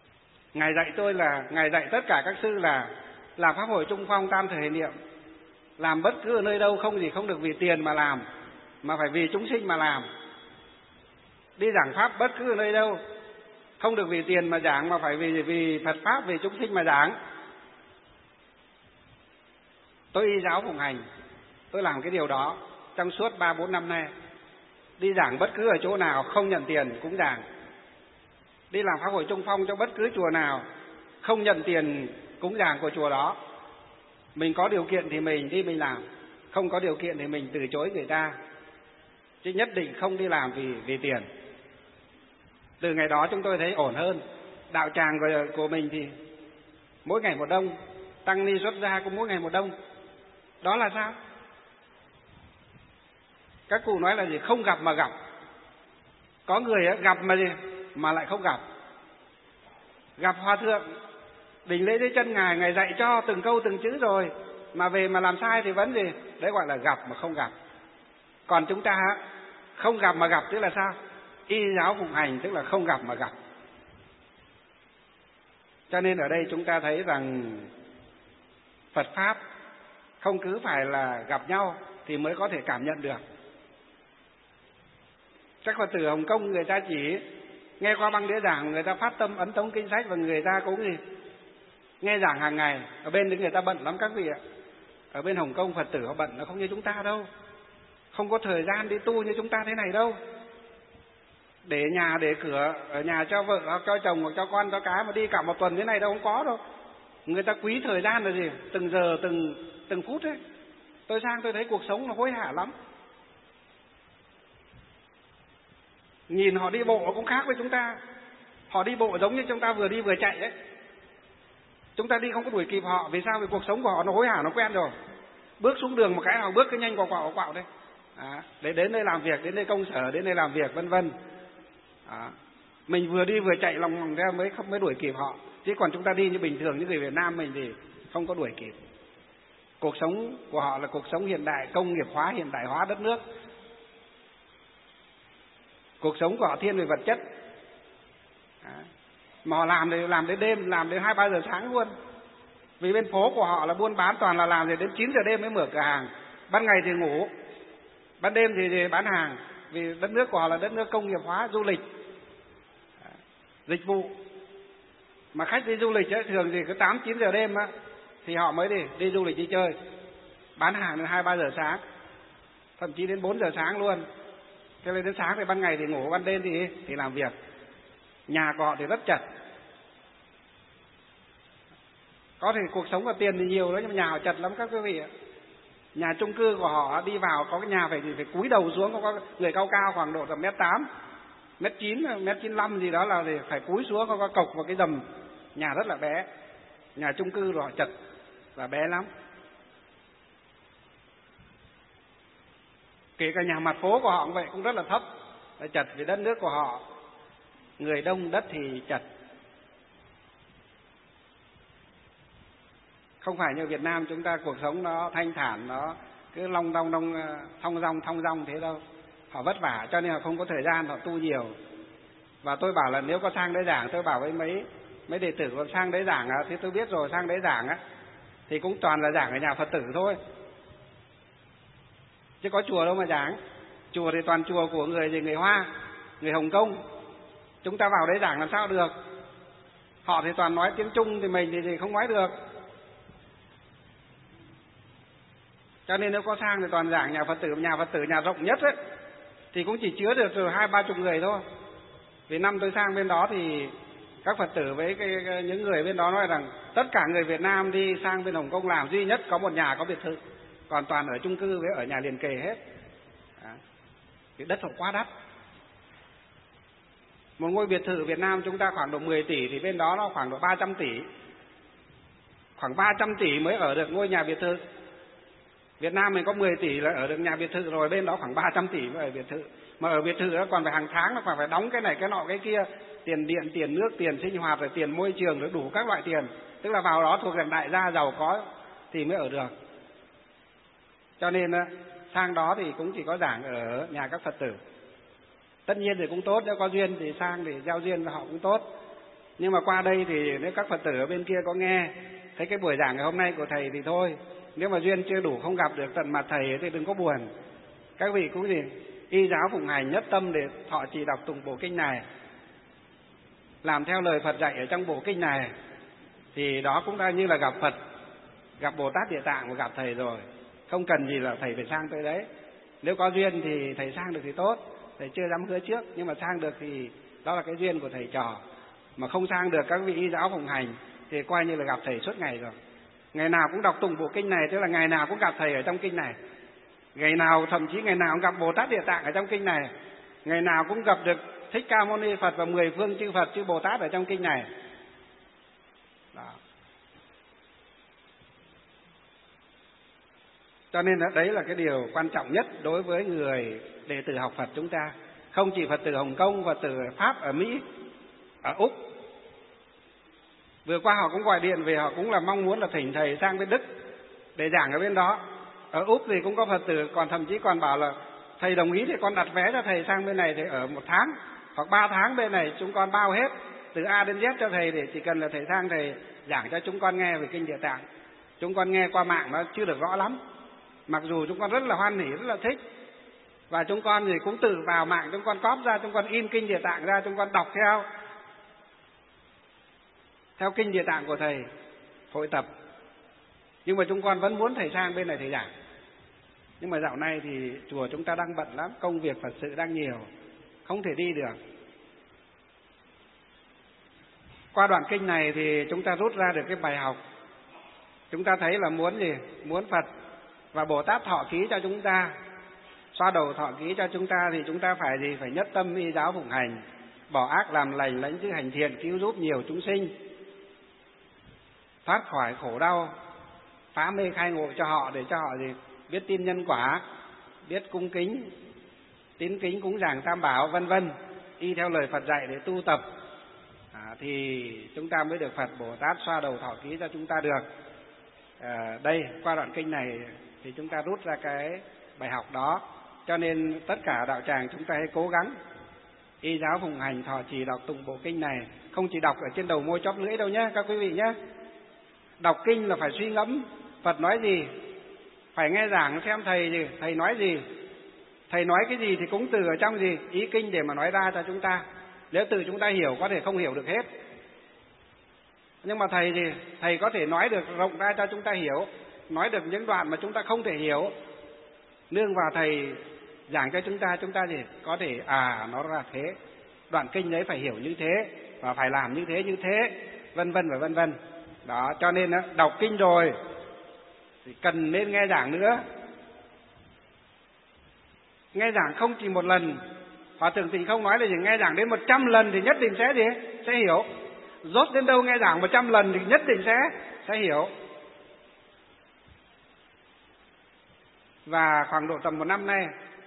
Ngài dạy tôi là Ngài dạy tất cả các sư là pháp hội Trung Phong Tam Thời Niệm Làm bất cứ ở nơi đâu không được vì tiền mà làm, mà phải vì chúng sinh mà làm. Đi giảng pháp bất cứ ở nơi đâu không được vì tiền mà giảng, mà phải vì Phật pháp, vì chúng sinh mà giảng. Tôi y giáo phụng hành, tôi làm cái điều đó trong suốt 3-4 năm nay. Đi giảng bất cứ ở chỗ nào không nhận tiền cũng giảng. Đi làm pháp hội trung phong cho bất cứ chùa nào không nhận tiền cúng giảng của chùa đó. Mình có điều kiện thì mình đi mình làm, không có điều kiện thì mình từ chối người ta, chứ nhất định không đi làm vì tiền. Từ ngày đó chúng tôi thấy ổn hơn. Đạo tràng của mình thì mỗi ngày một đông, tăng ni xuất gia cũng mỗi ngày một đông. Đó là sao? Các cụ nói là gì? Không gặp mà gặp. Có người gặp mà gì mà lại không gặp. Gặp hòa thượng đỉnh lễ dưới chân ngài, ngài dạy cho từng câu từng chữ rồi, mà về mà làm sai thì vẫn gì? Đấy gọi là gặp mà không gặp. Còn chúng ta không gặp mà gặp tức là sao? Y giáo phụng hành tức là không gặp mà gặp. Cho nên ở đây chúng ta thấy rằng Phật pháp không cứ phải là gặp nhau thì mới có thể cảm nhận được. Các Phật tử Hồng Kông người ta chỉ nghe qua băng đĩa giảng, người ta phát tâm ấn tống kinh sách và người ta cũng gì nghe giảng hàng ngày. Ở bên đấy người ta bận lắm các vị ạ. Ở bên Hồng Kông Phật tử họ bận, nó không như chúng ta đâu. Không có thời gian đi tu như chúng ta thế này đâu. Để nhà để cửa ở nhà cho vợ hoặc cho chồng hoặc cho con cho cái mà đi cả một tuần thế này đâu, không có đâu. Người ta quý thời gian là gì? Từng giờ từng phút ấy. Tôi sang tôi thấy cuộc sống nó hối hả lắm. Nhìn họ đi bộ cũng khác với chúng ta. Họ đi bộ giống như chúng ta vừa đi vừa chạy ấy. Chúng ta đi không có đuổi kịp họ. Vì sao? Vì cuộc sống của họ nó hối hả, nó quen rồi. Bước xuống đường một cái họ bước cái nhanh quạo đấy. Để đến đây làm việc, đến đây công sở, đến đây làm việc vân vân. Mình vừa đi vừa chạy lòng vòng theo mới đuổi kịp họ. Chứ còn chúng ta đi như bình thường như người Việt Nam mình thì không có đuổi kịp. Cuộc sống của họ là cuộc sống hiện đại, công nghiệp hóa, hiện đại hóa đất nước. Cuộc sống của họ thiên về vật chất. Mà họ làm đến đêm, làm đến 2-3 giờ sáng luôn. Vì bên phố của họ là buôn bán toàn là làm đến 9 giờ đêm mới mở cửa hàng. Ban ngày thì ngủ, ban đêm thì bán hàng. Vì đất nước của họ là đất nước công nghiệp hóa, du lịch, dịch vụ. Mà khách đi du lịch ấy, thường thì cứ 8-9 giờ đêm á, thì họ mới đi du lịch đi chơi. Bán hàng đến 2-3 giờ sáng, thậm chí đến 4 giờ sáng luôn. Cho nên đến sáng thì ban ngày thì ngủ, ban đêm thì làm việc. Nhà của họ thì rất chật. Có thể cuộc sống và tiền thì nhiều đó, nhưng mà nhà họ chật lắm các quý vị ạ. Nhà chung cư của họ đi vào có cái nhà phải cúi đầu xuống, không có người cao cao khoảng độ tầm 1m8, 1m9, 1m95 gì đó là phải cúi xuống, không có cộc vào cái dầm. Nhà rất là bé. Nhà chung cư của họ chật và bé lắm. Kể cả nhà mặt phố của họ cũng vậy, cũng rất là thấp, là chật. Vì đất nước của họ người đông, đất thì chật. Không phải như Việt Nam chúng ta cuộc sống nó thanh thản, nó cứ thong dong thế đâu. Họ vất vả cho nên họ không có thời gian họ tu nhiều. Và tôi bảo là nếu có sang đấy giảng, tôi bảo với mấy đệ tử có sang đấy giảng thì tôi biết rồi, sang đấy giảng á thì cũng toàn là giảng ở nhà Phật tử thôi, chứ có chùa đâu mà giảng. Chùa thì toàn chùa của người Hoa, người Hồng Kông. Chúng ta vào đấy giảng làm sao được? Họ thì toàn nói tiếng Trung thì mình thì không nói được. Cho nên nếu có sang thì toàn giảng nhà Phật tử nhà rộng nhất ấy, thì cũng chỉ chứa được 20-30 người thôi. Vì năm tôi sang bên đó thì các Phật tử với những người bên đó nói rằng tất cả người Việt Nam đi sang bên Hồng Kông làm duy nhất có một nhà có biệt thự, còn toàn ở chung cư với ở nhà liền kề hết. Thì đất họ quá đắt. Một ngôi biệt thự Việt Nam chúng ta khoảng độ 10 tỷ thì bên đó nó khoảng độ 300 tỷ. Khoảng 300 tỷ mới ở được ngôi nhà biệt thự. Việt Nam mình có 10 tỷ là ở được nhà biệt thự rồi, bên đó khoảng 300 tỷ mới ở biệt thự. Mà ở biệt thự đó còn phải hàng tháng nó còn phải đóng cái này cái nọ cái kia, tiền điện, tiền nước, tiền sinh hoạt, rồi tiền môi trường, rồi đủ các loại tiền. Tức là vào đó thuộc dạng đại gia giàu có thì mới ở được. Cho nên sang đó thì cũng chỉ có giảng ở nhà các Phật tử. Tất nhiên thì cũng tốt, nếu có duyên thì sang để giao duyên với họ cũng tốt. Nhưng mà qua đây thì nếu các Phật tử ở bên kia có nghe thấy cái buổi giảng ngày hôm nay của thầy thì thôi, Nếu mà duyên chưa đủ không gặp được tận mặt thầy thì đừng có buồn. Các vị cũng gì y giáo phụng hành nhất tâm để thọ trì đọc tụng bộ kinh này, làm theo lời Phật dạy ở trong bộ kinh này, thì đó cũng đã như là gặp Phật, gặp Bồ Tát Địa Tạng và gặp thầy rồi. Không cần gì là thầy phải sang tới đấy. Nếu có duyên thì thầy sang được thì tốt, thầy chưa dám hứa trước, nhưng mà sang được thì đó là cái duyên của thầy trò. Mà không sang được các vị y giáo phụng hành thì coi như là gặp thầy suốt ngày rồi. Ngày nào cũng đọc tụng bộ kinh này, tức là ngày nào cũng gặp thầy ở trong kinh này. Ngày nào, thậm chí ngày nào cũng gặp Bồ Tát Địa Tạng ở trong kinh này. Ngày nào cũng gặp được Thích Ca Mâu Ni Phật và 10 phương chư Phật chư Bồ Tát ở trong kinh này. Đó. Cho nên đấy là cái điều quan trọng nhất đối với người đệ tử học Phật chúng ta. Không chỉ Phật tử Hồng Kông, Phật tử Pháp ở Mỹ, ở Úc. Vừa qua họ cũng gọi điện về, họ cũng là mong muốn là thỉnh thầy sang bên Đức để giảng ở bên đó. Ở Úc thì cũng có Phật tử còn thậm chí còn bảo là thầy đồng ý thì con đặt vé cho thầy sang bên này thì ở 1 tháng hoặc 3 tháng bên này chúng con bao hết từ A đến Z cho thầy, để chỉ cần là thầy sang thầy giảng cho chúng con nghe về kinh Địa Tạng. Chúng con nghe qua mạng nó chưa được rõ lắm, mặc dù chúng con rất là hoan hỉ, rất là thích, và chúng con thì cũng tự vào mạng chúng con cóp ra, chúng con in kinh Địa Tạng ra, chúng con đọc theo kinh Địa Tạng của thầy hội tập. Nhưng mà chúng con vẫn muốn thầy sang bên này thầy giảng. Nhưng mà dạo này thì chùa chúng ta đang bận lắm, công việc Phật sự đang nhiều, không thể đi được. Qua đoạn kinh này thì chúng ta rút ra được cái bài học. Chúng ta thấy là muốn gì? Muốn Phật và Bồ Tát thọ ký cho chúng ta, xoa đầu thọ ký cho chúng ta, thì chúng ta phải gì? Phải nhất tâm y giáo phụng hành, bỏ ác làm lành, lãnh giữ hành thiện, cứu giúp nhiều chúng sinh, thoát khỏi khổ đau, phá mê khai ngộ cho họ, để cho họ gì? Biết tin nhân quả, biết cung kính, tín kính cúng dường Tam Bảo, vân vân, y theo lời Phật dạy để tu tập, thì chúng ta mới được Phật Bồ Tát xoa đầu thọ ký cho chúng ta được. Đây, qua đoạn kinh này thì chúng ta rút ra cái bài học đó. Cho nên tất cả đạo tràng chúng ta hãy cố gắng y giáo phụng hành, thọ trì đọc tụng bộ kinh này. Không chỉ đọc ở trên đầu môi chóp lưỡi đâu nhé các quý vị nhé. Đọc kinh là phải suy ngẫm Phật nói gì, phải nghe giảng xem thầy gì, thầy nói gì, thầy nói cái gì thì cũng từ ở trong gì ý kinh để mà nói ra cho chúng ta. Nếu từ chúng ta hiểu có thể không hiểu được hết, nhưng mà thầy thì thầy có thể nói được rộng ra cho chúng ta hiểu, nói được những đoạn mà chúng ta không thể hiểu, nương vào thầy giảng cho chúng ta gì có thể nó ra thế, đoạn kinh đấy phải hiểu như thế và phải làm như thế, vân vân và vân vân. Đó, cho nên đọc kinh rồi thì cần nên nghe giảng nữa. Nghe giảng không chỉ một lần, Hòa Thượng Tịnh Không nói là gì? Nghe giảng đến 100 lần thì nhất định sẽ hiểu. Rốt đến đâu nghe giảng 100 lần thì nhất định sẽ hiểu. Và khoảng độ tầm 1 năm nay,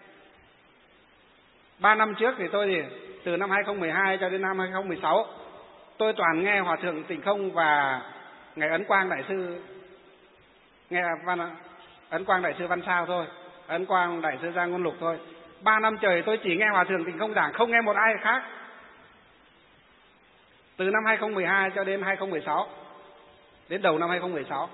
3 năm trước thì tôi thì từ năm 2012 cho đến năm 2016 tôi toàn nghe Hòa Thượng Tịnh Không và Ngài Ấn Quang Đại Sư, nghe Ấn Quang Đại Sư Văn Sao thôi, Ấn Quang Đại Sư Gia Ngôn Lục thôi. 3 năm trời tôi chỉ nghe Hòa Thượng Tịnh Không giảng, không nghe một ai khác. Từ năm 2012 cho đến 2016, đến đầu năm 2016.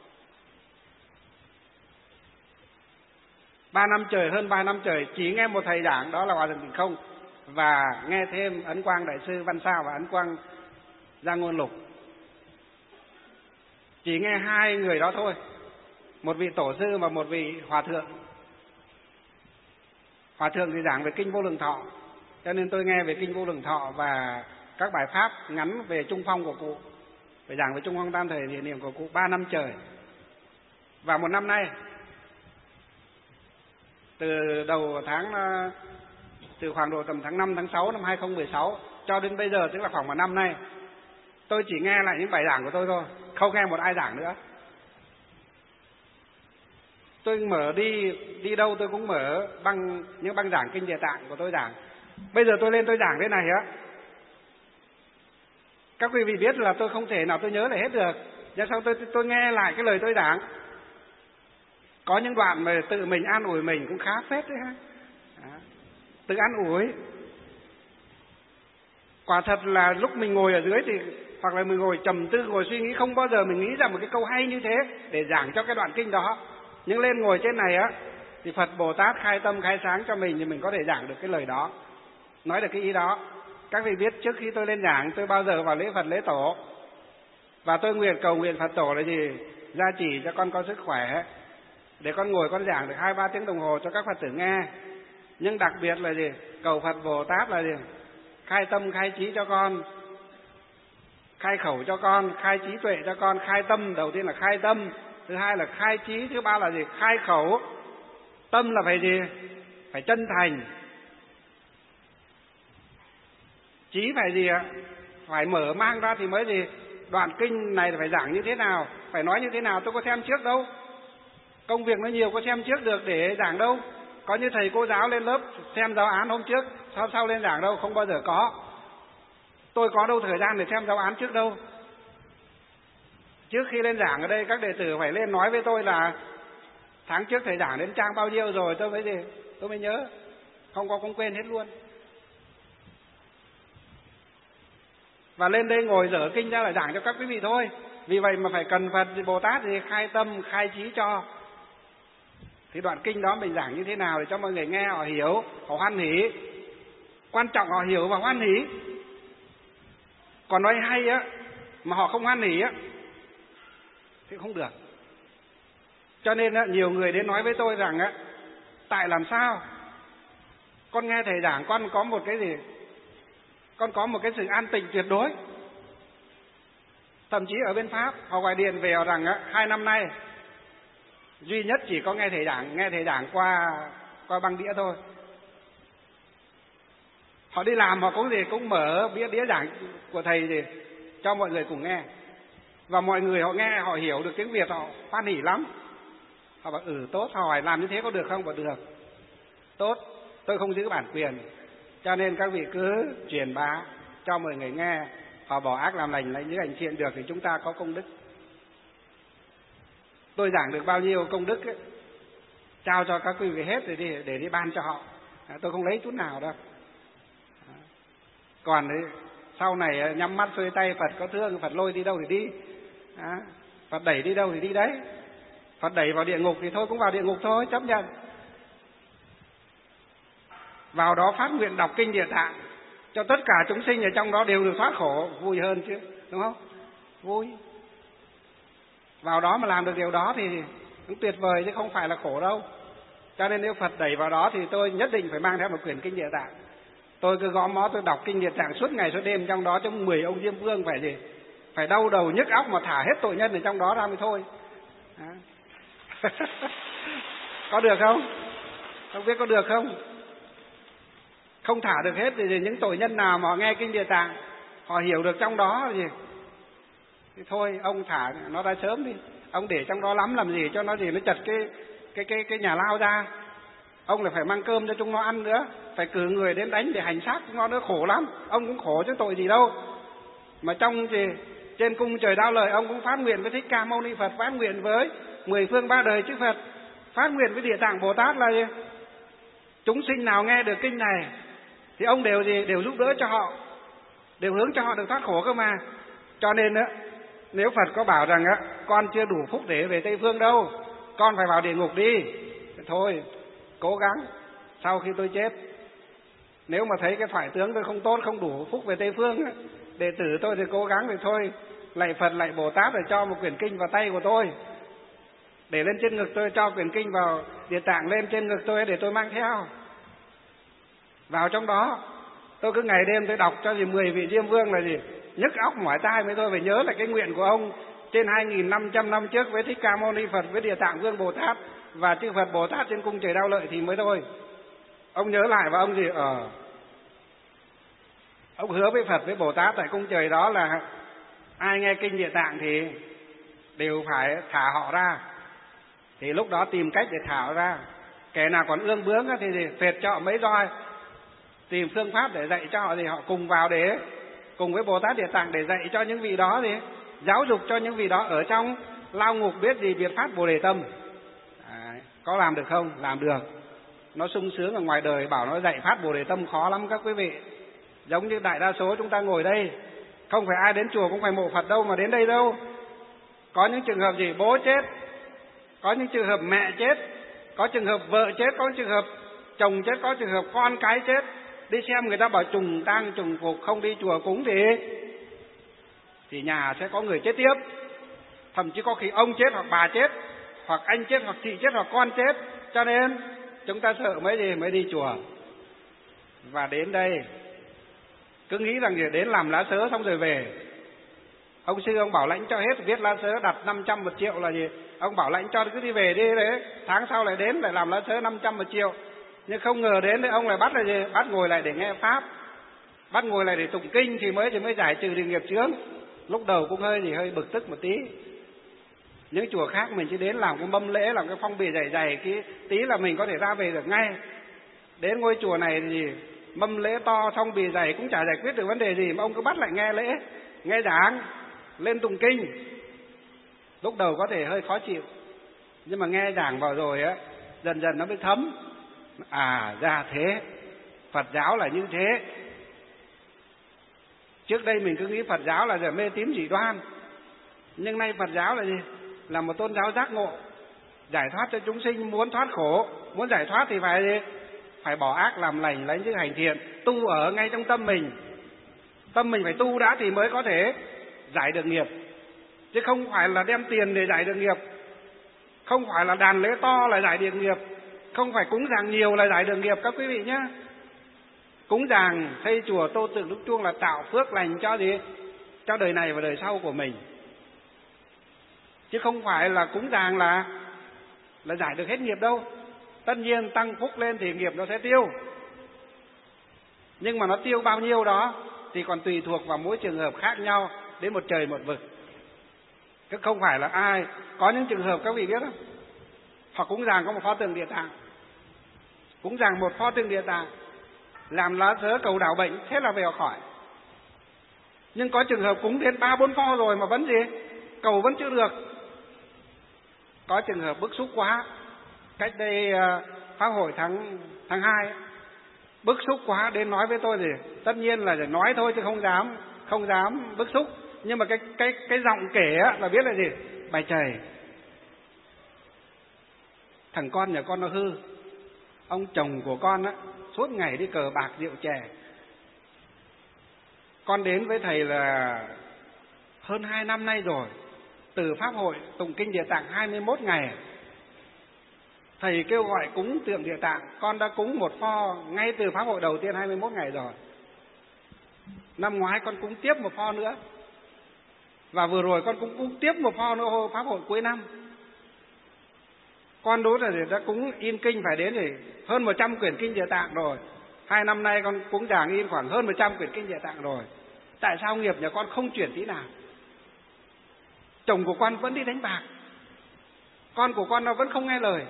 3 năm trời, hơn 3 năm trời chỉ nghe một thầy giảng, đó là Hòa Thượng Tịnh Không, và nghe thêm Ấn Quang Đại Sư Văn Sao và Ấn Quang Gia Ngôn Lục. Chỉ nghe 2 người đó thôi, một vị tổ sư và một vị hòa thượng. Hòa thượng thì giảng về kinh Vô Lượng Thọ, cho nên tôi nghe về kinh Vô Lượng Thọ và các bài pháp ngắn về Trung Phong của cụ, phải giảng về Trung Phong Tam Thời Thể Niệm của cụ 3 năm trời. Và 1 năm nay, từ khoảng độ tầm tháng 5, tháng 6 năm 2016 cho đến bây giờ, tức là khoảng 1 năm nay, tôi chỉ nghe lại những bài giảng của tôi thôi, không nghe một ai giảng nữa. Tôi mở đi đâu tôi cũng mở những băng giảng kinh Địa Tạng của tôi giảng. Bây giờ tôi lên tôi giảng thế này á, các quý vị biết là tôi không thể nào tôi nhớ lại hết được. Nhưng sau tôi nghe lại cái lời tôi giảng, có những đoạn mà tự mình an ủi mình cũng khá phết đấy ha. Tự an ủi. Quả thật là lúc mình ngồi ở dưới thì hoặc là mình ngồi trầm tư, ngồi suy nghĩ, không bao giờ mình nghĩ ra một cái câu hay như thế để giảng cho cái đoạn kinh đó. Nhưng lên ngồi trên này á thì Phật Bồ Tát khai tâm khai sáng cho mình thì mình có thể giảng được cái lời đó, nói được cái ý đó. Các vị biết trước khi tôi lên giảng, tôi bao giờ vào lễ Phật lễ Tổ, và tôi cầu nguyện Phật Tổ là gì? Gia chỉ cho con có sức khỏe để con ngồi con giảng được 2-3 tiếng đồng hồ cho các Phật tử nghe. Nhưng đặc biệt là gì? Cầu Phật Bồ Tát là gì? Khai tâm khai trí cho con, khai khẩu cho con, khai trí tuệ cho con. Khai tâm, đầu tiên là khai tâm, thứ hai là khai trí, thứ ba là gì? Khai khẩu. Tâm là phải gì? Phải chân thành. Trí phải gì ạ? Phải mở mang ra thì mới gì? Đoạn kinh này phải giảng như thế nào, phải nói như thế nào, tôi có xem trước đâu. Công việc nó nhiều, có xem trước được để giảng đâu. Có như thầy cô giáo lên lớp xem giáo án hôm trước, sau lên giảng đâu, không bao giờ có. Tôi có đâu thời gian để xem giáo án trước đâu. Trước khi lên giảng ở đây, các đệ tử phải lên nói với tôi là tháng trước thầy giảng đến trang bao nhiêu rồi, tôi mới nhớ. Không có cũng quên hết luôn. Và lên đây ngồi dở kinh ra là giảng cho các quý vị thôi. Vì vậy mà phải cần Phật Bồ Tát thì khai tâm, khai trí cho. Thì đoạn kinh đó mình giảng như thế nào để cho mọi người nghe họ hiểu, họ hoan hỉ. Quan trọng họ hiểu và hoan hỉ. Còn nói hay á mà họ không hoan hỉ á thì không được. Cho nên á, nhiều người đến nói với tôi rằng á, tại làm sao con nghe thầy giảng con có một cái gì? Con có một cái sự an tịnh tuyệt đối. Thậm chí ở bên Pháp họ gọi điện về họ rằng á, 2 năm nay duy nhất chỉ có nghe thầy giảng qua băng đĩa thôi. Họ đi làm họ cũng mở đĩa giảng của thầy gì cho mọi người cùng nghe. Và mọi người họ nghe, họ hiểu được tiếng Việt, họ hoan hỉ lắm. Họ bảo tốt, hỏi làm như thế có được không? Bảo được. Tốt, tôi không giữ bản quyền, cho nên các vị cứ truyền bá cho mọi người nghe. Họ bỏ ác làm lành, lấy những hành thiện được thì chúng ta có công đức. Tôi giảng được bao nhiêu công đức ấy, trao cho các quý vị hết để đi ban cho họ. Tôi không lấy chút nào đâu. Còn đấy, sau này nhắm mắt xuôi tay, Phật có thương, Phật lôi đi đâu thì đi, Phật đẩy đi đâu thì đi đấy. Phật đẩy vào địa ngục thì thôi cũng vào địa ngục thôi, chấp nhận. Vào đó phát nguyện đọc kinh Địa Tạng cho tất cả chúng sinh ở trong đó đều được thoát khổ, vui hơn chứ, đúng không? Vui. Vào đó mà làm được điều đó thì cũng tuyệt vời chứ không phải là khổ đâu. Cho nên nếu Phật đẩy vào đó thì tôi nhất định phải mang theo một quyển kinh Địa Tạng. Tôi cứ gõ mó tôi đọc kinh Địa Tạng suốt ngày suốt đêm, trong đó trong 10 ông Diêm Vương phải gì? Phải đau đầu nhức óc mà thả hết tội nhân ở trong đó ra mới thôi. Có được không? Không biết có được không? Không thả được hết thì những tội nhân nào mà họ nghe kinh Địa Tạng, họ hiểu được trong đó gì thì thôi ông thả nó ra sớm đi. Ông để trong đó lắm làm gì cho nó chật cái nhà lao ra. Ông lại phải mang cơm cho chúng nó ăn nữa, phải cử người đến đánh để hành xác chúng nó nữa, khổ lắm. Ông cũng khổ chứ tội gì đâu. Mà trong trên cung trời Đao Lợi, ông cũng phát nguyện với Thích Ca Mâu Ni Phật, phát nguyện với 10 phương 3 đời chư Phật, phát nguyện với Địa Tạng Bồ Tát là gì? Chúng sinh nào nghe được kinh này thì ông đều giúp đỡ cho họ, đều hướng cho họ được thoát khổ cơ mà. Cho nên á, nếu Phật có bảo rằng á, con chưa đủ phúc để về Tây Phương đâu, con phải vào địa ngục đi, thôi cố gắng sau khi tôi chết, nếu mà thấy cái thoại tướng tôi không tốt, không đủ phúc về Tây Phương á, đệ tử tôi thì cố gắng thì thôi lạy Phật lạy Bồ Tát để cho một quyển kinh vào tay của tôi, để lên trên ngực tôi, cho quyển kinh vào Địa Tạng lên trên ngực tôi để tôi mang theo vào trong đó. Tôi cứ ngày đêm tôi đọc cho 10 vị Diêm Vương là gì nhức óc mỏi tai mới tôi phải nhớ là cái nguyện của ông trên 2.500 năm trước với Thích Ca Mâu Ni Phật, với Địa Tạng Vương Bồ Tát và chư Phật Bồ Tát trên cung trời Đao Lợi thì mới thôi. Ông nhớ lại và ông ông hứa với Phật với Bồ Tát tại cung trời đó là ai nghe kinh Địa Tạng thì đều phải thả họ ra. Thì lúc đó tìm cách để thả họ ra. Kẻ nào còn ương bướng thì phệt cho họ mấy roi, tìm phương pháp để dạy cho họ thì họ cùng vào để cùng với Bồ Tát Địa Tạng để dạy cho những vị đó, thì giáo dục cho những vị đó ở trong lao ngục biết gì biệt phát Bồ Đề Tâm. Có làm được không? Làm được. Nó sung sướng ở ngoài đời, bảo nó dạy phát Bồ Đề Tâm khó lắm các quý vị. Giống như đại đa số chúng ta ngồi đây, Không phải ai đến chùa cũng phải mộ Phật đâu mà đến đây đâu. Có những trường hợp gì? Bố chết, có những trường hợp mẹ chết, có trường hợp vợ chết, có trường hợp chồng chết, có trường hợp con cái chết. Đi xem người ta bảo trùng tang trùng phục, không đi chùa cúng thì nhà sẽ có người chết tiếp. Thậm chí có khi ông chết hoặc bà chết, hoặc anh chết hoặc chị chết hoặc con chết. Cho nên chúng ta sợ mới đi chùa. Và đến đây cứ nghĩ rằng đến làm lá sớ xong rồi về. Ông sư ông bảo lãnh cho hết, viết lá sớ đặt 500 1 triệu là gì? Ông bảo lãnh cho cứ đi về đi đấy. Tháng sau lại đến lại làm lá sớ 500 1 triệu. Nhưng không ngờ đến đấy ông lại bắt là gì? Bắt ngồi lại để nghe pháp, bắt ngồi lại để tụng kinh thì mới giải trừ được nghiệp chướng. Lúc đầu cũng hơi bực tức một tí. Những chùa khác mình chỉ đến làm cái mâm lễ, làm cái phong bì dày cái tí là mình có thể ra về được ngay. Đến ngôi chùa này thì mâm lễ to, phong bì dày cũng chả giải quyết được vấn đề gì, mà ông cứ bắt lại nghe lễ, nghe giảng, lên tụng kinh. Lúc đầu có thể hơi khó chịu, nhưng mà nghe giảng vào rồi á, dần dần nó mới thấm. À ra thế, Phật giáo là như thế. Trước đây mình cứ nghĩ Phật giáo là mê tín dị đoan, nhưng nay Phật giáo là gì? Là một tôn giáo giác ngộ, giải thoát cho chúng sinh. Muốn thoát khổ, muốn giải thoát thì phải gì? Phải bỏ ác làm lành, lấy những hành thiện, tu ở ngay trong tâm mình. Tâm mình phải tu đã thì mới có thể giải được nghiệp, chứ không phải là đem tiền để giải được nghiệp, không phải là đàn lễ to là giải được nghiệp, không phải cúng dường nhiều là giải được nghiệp các quý vị nhé. Cúng dường, xây chùa, tô tượng đúc chuông là tạo phước lành cho gì? Cho đời này và đời sau của mình. Chứ không phải là cúng dường là giải được hết nghiệp đâu. Tất nhiên tăng phúc lên thì nghiệp nó sẽ tiêu, nhưng mà nó tiêu bao nhiêu đó thì còn tùy thuộc vào mỗi trường hợp khác nhau, đến một trời một vực. Chứ không phải là ai. Có những trường hợp các vị biết không? Họ cúng dường có một pho tượng Địa Tạng, cúng dường một pho tượng Địa Tạng, làm lá sớ cầu đảo bệnh, thế là về họ khỏi. Nhưng có trường hợp cúng đến 3-4 pho rồi mà vẫn gì? Cầu vẫn chưa được. Có trường hợp bức xúc quá. Cách đây pháp hội tháng 2 bức xúc quá đến nói với tôi thì tất nhiên là để nói thôi chứ không dám bức xúc. Nhưng mà cái giọng kể á, là biết là gì? Bài trời, thằng con nhà con nó hư. Ông chồng của con á suốt ngày đi cờ bạc rượu chè. Con đến với thầy là hơn 2 năm nay rồi, từ pháp hội tụng kinh Địa Tạng 21 ngày. Thầy kêu gọi cúng tượng Địa Tạng, con đã cúng một pho ngay từ pháp hội đầu tiên 21 ngày rồi. Năm ngoái con cúng tiếp một pho nữa, và vừa rồi con cũng cúng tiếp một pho nữa pháp hội cuối năm. Con đối là đã cúng in kinh phải đến thì hơn 100 quyển kinh Địa Tạng rồi. 2 năm nay con cúng dường in khoảng hơn 100 quyển kinh Địa Tạng rồi. Tại sao nghiệp nhà con không chuyển tí nào? Chồng của con vẫn đi đánh bạc, con của con nó vẫn không nghe lời.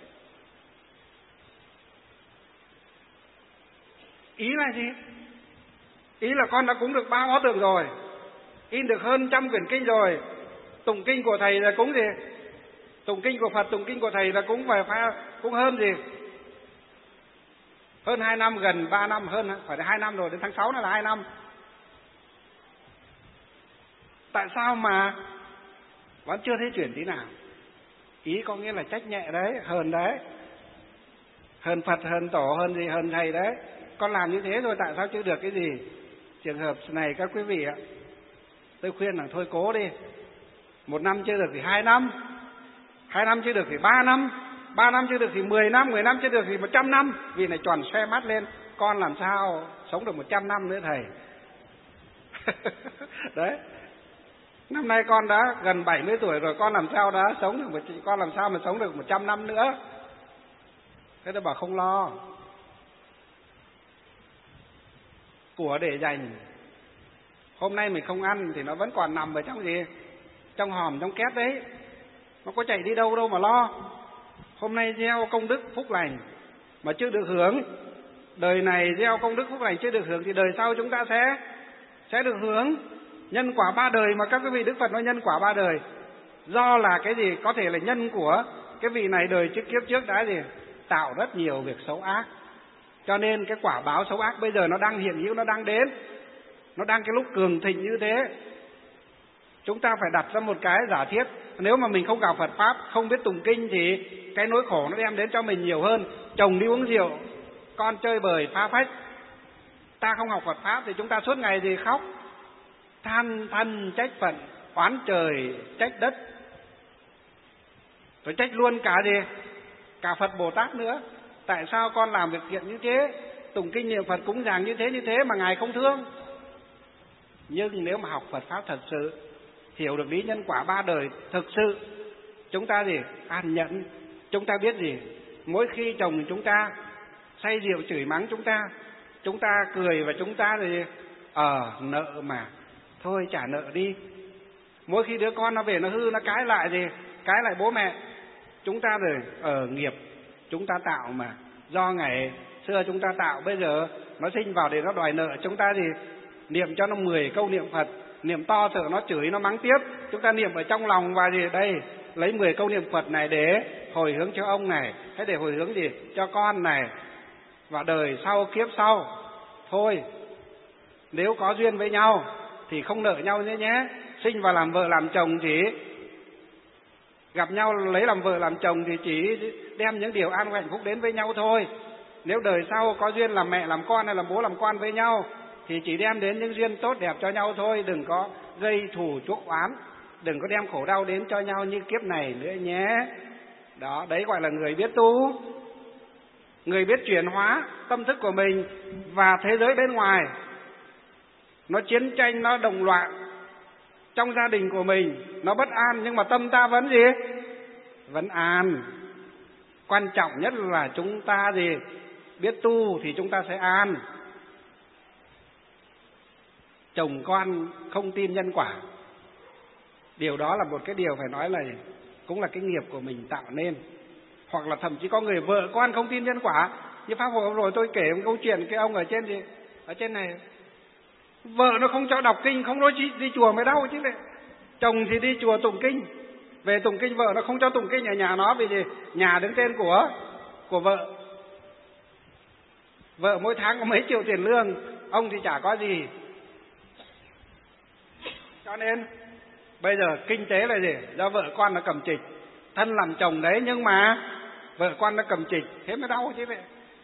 Ý là gì? Ý là con đã cúng được 3 pho tượng rồi, in được hơn 100 quyển kinh rồi. Tụng kinh của thầy là cúng gì? Tụng kinh của Phật, tụng kinh của thầy là cúng cũng hơn gì? Hơn 2 năm, gần 3 năm, hơn phải là 2 năm rồi, đến tháng 6 là 2 năm. Tại sao mà vẫn chưa thấy chuyển tí nào? Ý có nghĩa là trách nhẹ đấy, hờn đấy, hờn Phật, hờn tổ, hờn gì, hờn thầy đấy. Con làm như thế rồi tại sao chưa được cái gì? Trường hợp này các quý vị ạ, tôi khuyên là thôi cố đi. 1 năm chưa được thì 2 năm, 2 năm chưa được thì 3 năm, 3 năm chưa được thì 10 năm, 10 năm chưa được thì 100 năm. Vì này tròn xoe mắt lên, con làm sao sống được 100 năm nữa thầy? Đấy. Năm nay con đã gần 70 tuổi rồi, con làm sao con làm sao mà sống được 100 năm nữa? Thế tôi bảo không lo. Của để dành. Hôm nay mình không ăn thì nó vẫn còn nằm ở trong gì? Trong hòm, trong két đấy. Nó có chạy đi đâu mà lo. Hôm nay gieo công đức phúc lành mà chưa được hưởng. Đời này gieo công đức phúc lành chưa được hưởng thì đời sau chúng ta sẽ được hưởng. Nhân quả 3 đời mà các quý vị, Đức Phật nói nhân quả 3 đời. Do là cái gì? Có thể là nhân của cái vị này đời trước kiếp trước đã gì? Tạo rất nhiều việc xấu ác. Cho nên cái quả báo xấu ác bây giờ nó đang hiện hữu, nó đang đến. nó đang cái lúc cường thịnh như thế. Chúng ta phải đặt ra một cái giả thiết, nếu mà mình không gặp Phật Pháp, không biết tụng kinh thì cái nỗi khổ nó đem đến cho mình nhiều hơn. Chồng đi uống rượu, con chơi bời phá phách, ta không học Phật Pháp thì chúng ta suốt ngày gì khóc, than thân trách phận, oán trời trách đất, rồi trách luôn cả gì, cả Phật Bồ Tát nữa. Tại sao con làm việc thiện như thế, tụng kinh niệm Phật cúng dường như thế mà Ngài không thương? Nhưng nếu mà học Phật Pháp thật sự, hiểu được lý nhân quả ba đời thực sự, chúng ta gì, an nhẫn. Chúng ta biết gì, mỗi khi chồng chúng ta say rượu chửi mắng chúng ta cười và chúng ta thì nợ mà, thôi trả nợ đi. Mỗi khi đứa con nó về nó hư, nó cãi lại thì cãi lại bố mẹ, chúng ta rồi nghiệp chúng ta tạo mà, do ngày xưa chúng ta tạo, bây giờ nó sinh vào để nó đòi nợ. Chúng ta thì niệm cho nó 10 câu niệm Phật, niệm to sợ nó chửi nó mắng tiếp, chúng ta niệm ở trong lòng và gì đây, lấy 10 câu niệm Phật này để hồi hướng cho ông này, hay để hồi hướng gì cho con này, và đời sau kiếp sau. Thôi, nếu có duyên với nhau thì không nợ nhau nữa nhé. Sinh vào làm vợ làm chồng chỉ gặp nhau lấy làm vợ làm chồng thì chỉ đem những điều an vui hạnh phúc đến với nhau thôi. Nếu đời sau có duyên làm mẹ làm con hay làm bố làm con với nhau thì chỉ đem đến những duyên tốt đẹp cho nhau thôi. Đừng có gây thù chuốc oán, đừng có đem khổ đau đến cho nhau như kiếp này nữa nhé. Đó, đấy gọi là người biết tu, người biết chuyển hóa tâm thức của mình và thế giới bên ngoài. Nó chiến tranh, nó động loạn, trong gia đình của mình nó bất an, nhưng mà tâm ta vẫn gì? Vẫn an. Quan trọng nhất là chúng ta gì? Biết tu thì chúng ta sẽ an. Chồng con không tin nhân quả, điều đó là một cái điều phải nói là cũng là cái nghiệp của mình tạo nên. Hoặc là thậm chí có người vợ con không tin nhân quả. Như Pháp Hội rồi tôi kể một câu chuyện, cái ông ở trên này, vợ nó không cho đọc kinh, không nói đi chùa mới đau chứ. Chồng thì đi chùa tụng kinh, về tụng kinh, vợ nó không cho tụng kinh ở nhà nó, vì gì? Nhà đứng tên của vợ. Vợ mỗi tháng có mấy triệu tiền lương, ông thì chả có gì. Cho nên bây giờ kinh tế là gì? Do vợ con nó cầm trịch, thân làm chồng đấy nhưng mà vợ con nó cầm trịch, thế mới đau chứ vậy.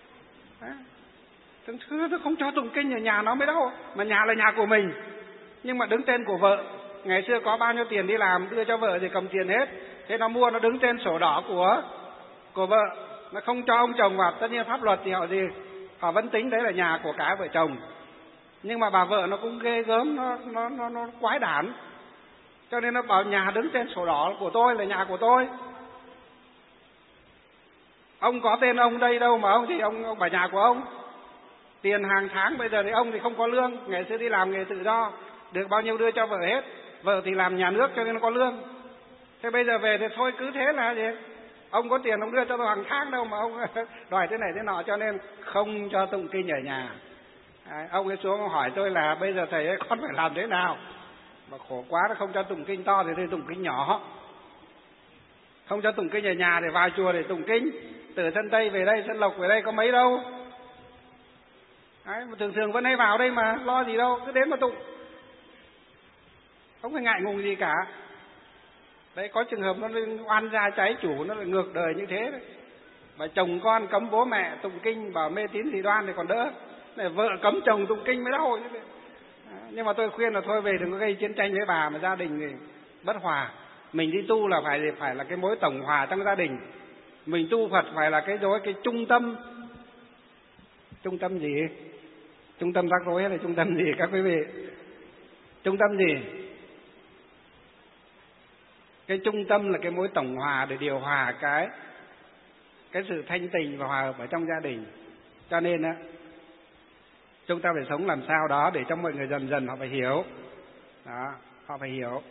Thằng thứ nó không cho tụng kinh ở nhà nó mới đau, mà nhà là nhà của mình nhưng mà đứng tên của vợ. Ngày xưa có bao nhiêu tiền đi làm đưa cho vợ thì cầm tiền hết, thế nó mua nó đứng tên sổ đỏ của vợ, nó không cho ông chồng vào. Tất nhiên pháp luật thì họ gì, họ vẫn tính đấy là nhà của cả vợ chồng, nhưng mà bà vợ nó cũng ghê gớm, nó quái đản, cho nên nó bảo nhà đứng tên sổ đỏ của tôi là nhà của tôi. Ông có tên ông đây đâu mà ông thì ông bảo nhà của ông. Tiền hàng tháng bây giờ thì ông thì không có lương, ngày xưa đi làm nghề tự do, được bao nhiêu đưa cho vợ hết. Vợ thì làm nhà nước cho nên nó có lương. Thế bây giờ về thì thôi cứ thế là gì? Ông có tiền ông đưa cho tôi hàng tháng đâu mà ông đòi thế này thế nọ, cho nên không cho tụng kinh ở nhà. Ông ấy xuống hỏi tôi là bây giờ thầy ơi con phải làm thế nào? Mà khổ quá, nó không cho tụng kinh to thì tụng kinh nhỏ. Không cho tụng kinh ở nhà thì vào chùa để tụng kinh. Từ sân Tây về đây, sân Lộc về đây có mấy đâu. Đấy, thường thường vẫn hay vào đây mà, lo gì đâu, cứ đến mà tụng, không phải ngại ngùng gì cả. Đấy, có trường hợp nó oan gia trái chủ, nó lại ngược đời như thế đấy. Mà chồng con cấm bố mẹ tụng kinh, bảo mê tín dị đoan thì còn đỡ. Này, vợ cấm chồng tụng kinh mới đau. Nhưng mà tôi khuyên là thôi về đừng có gây chiến tranh với bà, mà gia đình thì bất hòa. Mình đi tu là phải là cái mối tổng hòa trong gia đình. Mình tu Phật phải là cái trung tâm. Trung tâm gì? Trung tâm rắc rối hay là trung tâm gì các quý vị? Trung tâm gì? Cái trung tâm là cái mối tổng hòa để điều hòa cái sự thanh tình và hòa hợp ở trong gia đình. Cho nên á, chúng ta phải sống làm sao đó để cho mọi người dần dần họ phải hiểu. Đó, họ phải hiểu.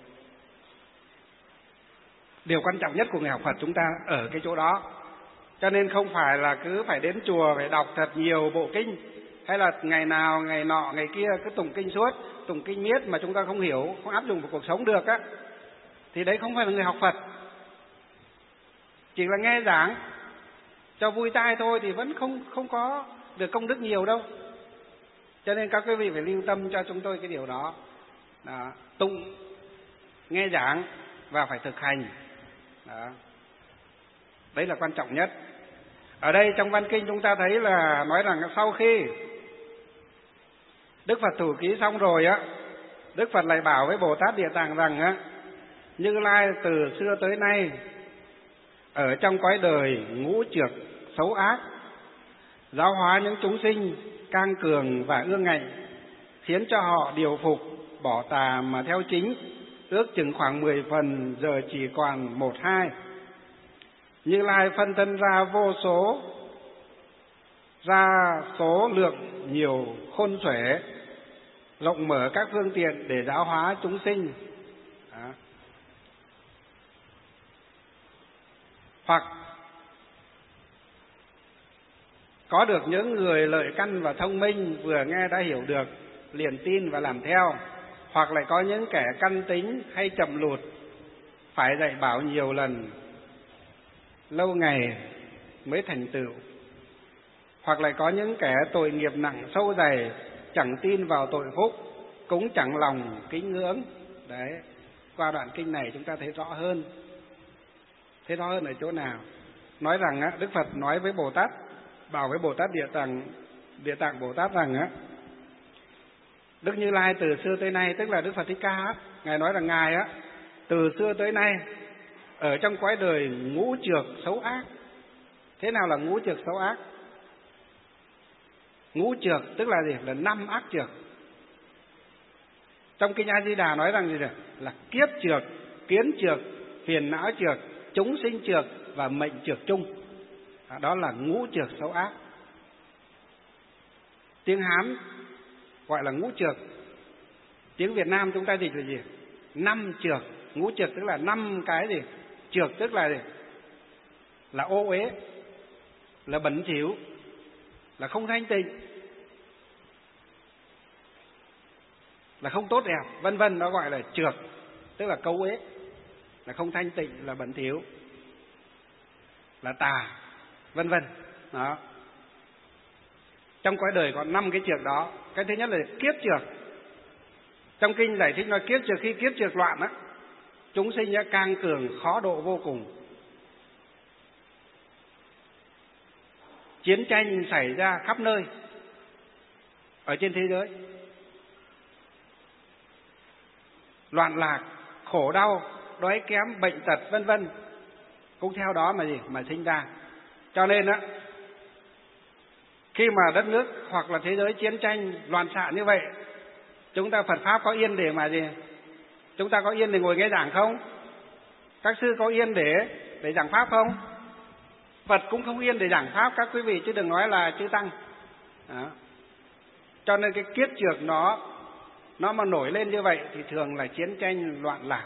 Điều quan trọng nhất của người học Phật chúng ta ở cái chỗ đó. Cho nên không phải là cứ phải đến chùa phải đọc thật nhiều bộ kinh, hay là ngày nào ngày nọ ngày kia cứ tụng kinh suốt, tụng kinh miết mà chúng ta không hiểu, không áp dụng vào cuộc sống được á, thì đấy không phải là người học Phật. Chỉ là nghe giảng cho vui tai thôi thì vẫn không có được công đức nhiều đâu. Cho nên các quý vị phải lưu tâm cho chúng tôi cái điều đó. Tụng, nghe giảng và phải thực hành. Đấy là quan trọng nhất. Ở đây trong văn kinh chúng ta thấy là nói rằng sau khi Đức Phật thủ ký xong rồi á, Đức Phật lại bảo với Bồ Tát Địa Tạng rằng á, Như Lai từ xưa tới nay ở trong cõi đời ngũ trược xấu ác, giáo hóa những chúng sinh cang cường và ương ngạnh, khiến cho họ điều phục, bỏ tà mà theo chính, ước chừng khoảng 10 phần, giờ chỉ còn 1-2. Như Lai phân thân ra vô số, ra số lượng nhiều khôn xuể, rộng mở các phương tiện để giáo hóa chúng sinh. Hoặc có được những người lợi căn và thông minh, vừa nghe đã hiểu được, liền tin và làm theo. Hoặc lại có những kẻ căn tính hay chậm lụt, phải dạy bảo nhiều lần, lâu ngày mới thành tựu. Hoặc lại có những kẻ tội nghiệp nặng sâu dày, chẳng tin vào tội phúc, cũng chẳng lòng kính ngưỡng. Đấy, qua đoạn kinh này chúng ta thấy rõ hơn. Thấy rõ hơn ở chỗ nào? Nói rằng á, Đức Phật nói với Bồ Tát, bảo với Bồ Tát Địa Tạng Bồ Tát rằng á, Đức Như Lai từ xưa tới nay, tức là Đức Phật Thích Ca á, Ngài nói rằng Ngài á, từ xưa tới nay ở trong cõi đời ngũ trược xấu ác. Thế nào là ngũ trược xấu ác? Ngũ trược tức là gì? Là 5 ác trược. Trong kinh A Di Đà nói rằng gì nhỉ? Là kiếp trược, kiến trược, phiền não trược, chúng sinh trược và mệnh trược chung. Đó là ngũ trược xấu ác. Tiếng Hán gọi là ngũ trược. Tiếng Việt Nam chúng ta dịch là gì? 5 trược. Ngũ trược tức là 5 cái gì? Trược tức là gì? Là ô uế, là bẩn thỉu, là không thanh tịnh, là không tốt đẹp, vân vân. Nó gọi là trược, tức là cấu uế, là không thanh tịnh, là bẩn thỉu, là tà, vân vân. Đó. Trong cõi đời có 5 cái trược đó. Cái thứ nhất là kiếp trược. Trong kinh giải thích nói kiếp trược, khi kiếp trược loạn á, chúng sinh đã cang cường khó độ vô cùng. Chiến tranh xảy ra khắp nơi ở trên thế giới, loạn lạc, khổ đau, đói kém, bệnh tật, vân vân, cũng theo đó mà gì? Mà sinh ra. Cho nên á, khi mà đất nước hoặc là thế giới chiến tranh loạn xạ như vậy, chúng ta Phật Pháp có yên để mà gì? Chúng ta có yên để ngồi nghe giảng không? Các sư có yên để giảng Pháp không? Phật cũng không yên để giảng Pháp các quý vị, chứ đừng nói là chư Tăng. Đó. Cho nên cái kiếp trược nó mà nổi lên như vậy thì thường là chiến tranh loạn lạc,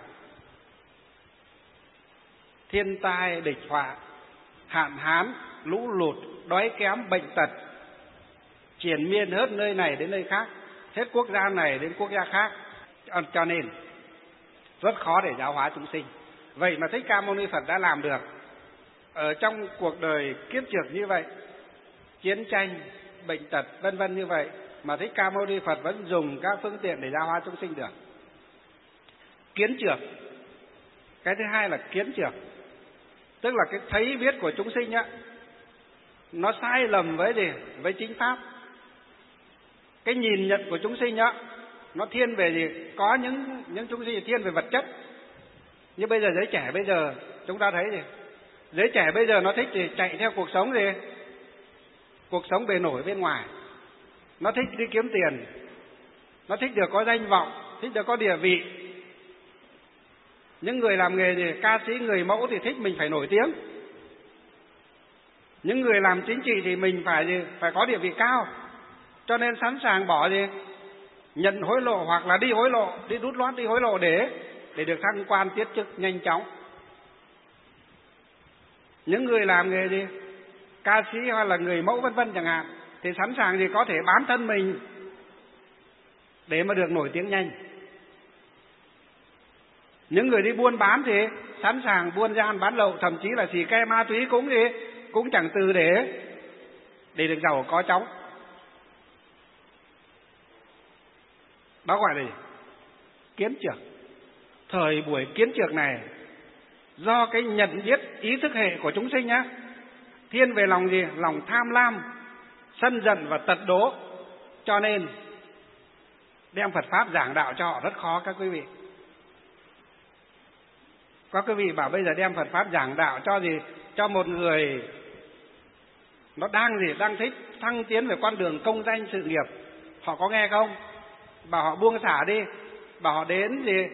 thiên tai địch họa, hạn hán, lũ lụt, đói kém, bệnh tật, triền miên hết nơi này đến nơi khác, hết quốc gia này đến quốc gia khác. Cho nên rất khó để giáo hóa chúng sinh. Vậy mà Thích Ca Mâu Ni Phật đã làm được. Ở trong cuộc đời kiếp trược như vậy, chiến tranh, bệnh tật, vân vân như vậy, mà Thích Ca Mâu Ni Phật vẫn dùng các phương tiện để giáo hóa chúng sinh được. Kiến trược. Cái thứ hai là kiến trược, tức là cái thấy biết của chúng sinh á, nó sai lầm với gì? Với chính pháp. Cái nhìn nhận của chúng sinh á, nó thiên về gì? Có những chúng sinh thiên về vật chất. Như bây giờ giới trẻ bây giờ chúng ta thấy gì? Giới trẻ bây giờ nó thích gì? Chạy theo cuộc sống gì? Cuộc sống bề nổi bên ngoài. Nó thích đi kiếm tiền, nó thích được có danh vọng, thích được có địa vị. Những người làm nghề gì? Ca sĩ, người mẫu thì thích mình phải nổi tiếng. Những người làm chính trị thì mình phải gì? Phải có địa vị cao. Cho nên sẵn sàng bỏ gì? Nhận hối lộ hoặc là đi hối lộ, đi đút lót đi hối lộ để được thăng quan tiết chức nhanh chóng. Những người làm nghề gì? Ca sĩ hoặc là người mẫu vân vân chẳng hạn, thì sẵn sàng thì có thể bán thân mình để mà được nổi tiếng nhanh. Những người đi buôn bán thì sẵn sàng buôn gian bán lậu, thậm chí là xì ke ma túy cũng chẳng từ để được giàu có chóng. Đó gọi là gì? Kiến trược. Thời buổi kiến trược này, do cái nhận biết ý thức hệ của chúng sinh nhá, thiên về lòng gì? Lòng tham lam, sân giận và tật đố, cho nên đem Phật Pháp giảng đạo cho họ rất khó các quý vị. Các quý vị bảo bây giờ đem Phật Pháp giảng đạo cho gì? Cho một người nó đang thích thăng tiến về con đường công danh sự nghiệp, họ có nghe không? Bảo họ buông xả đi, bảo họ đến gì?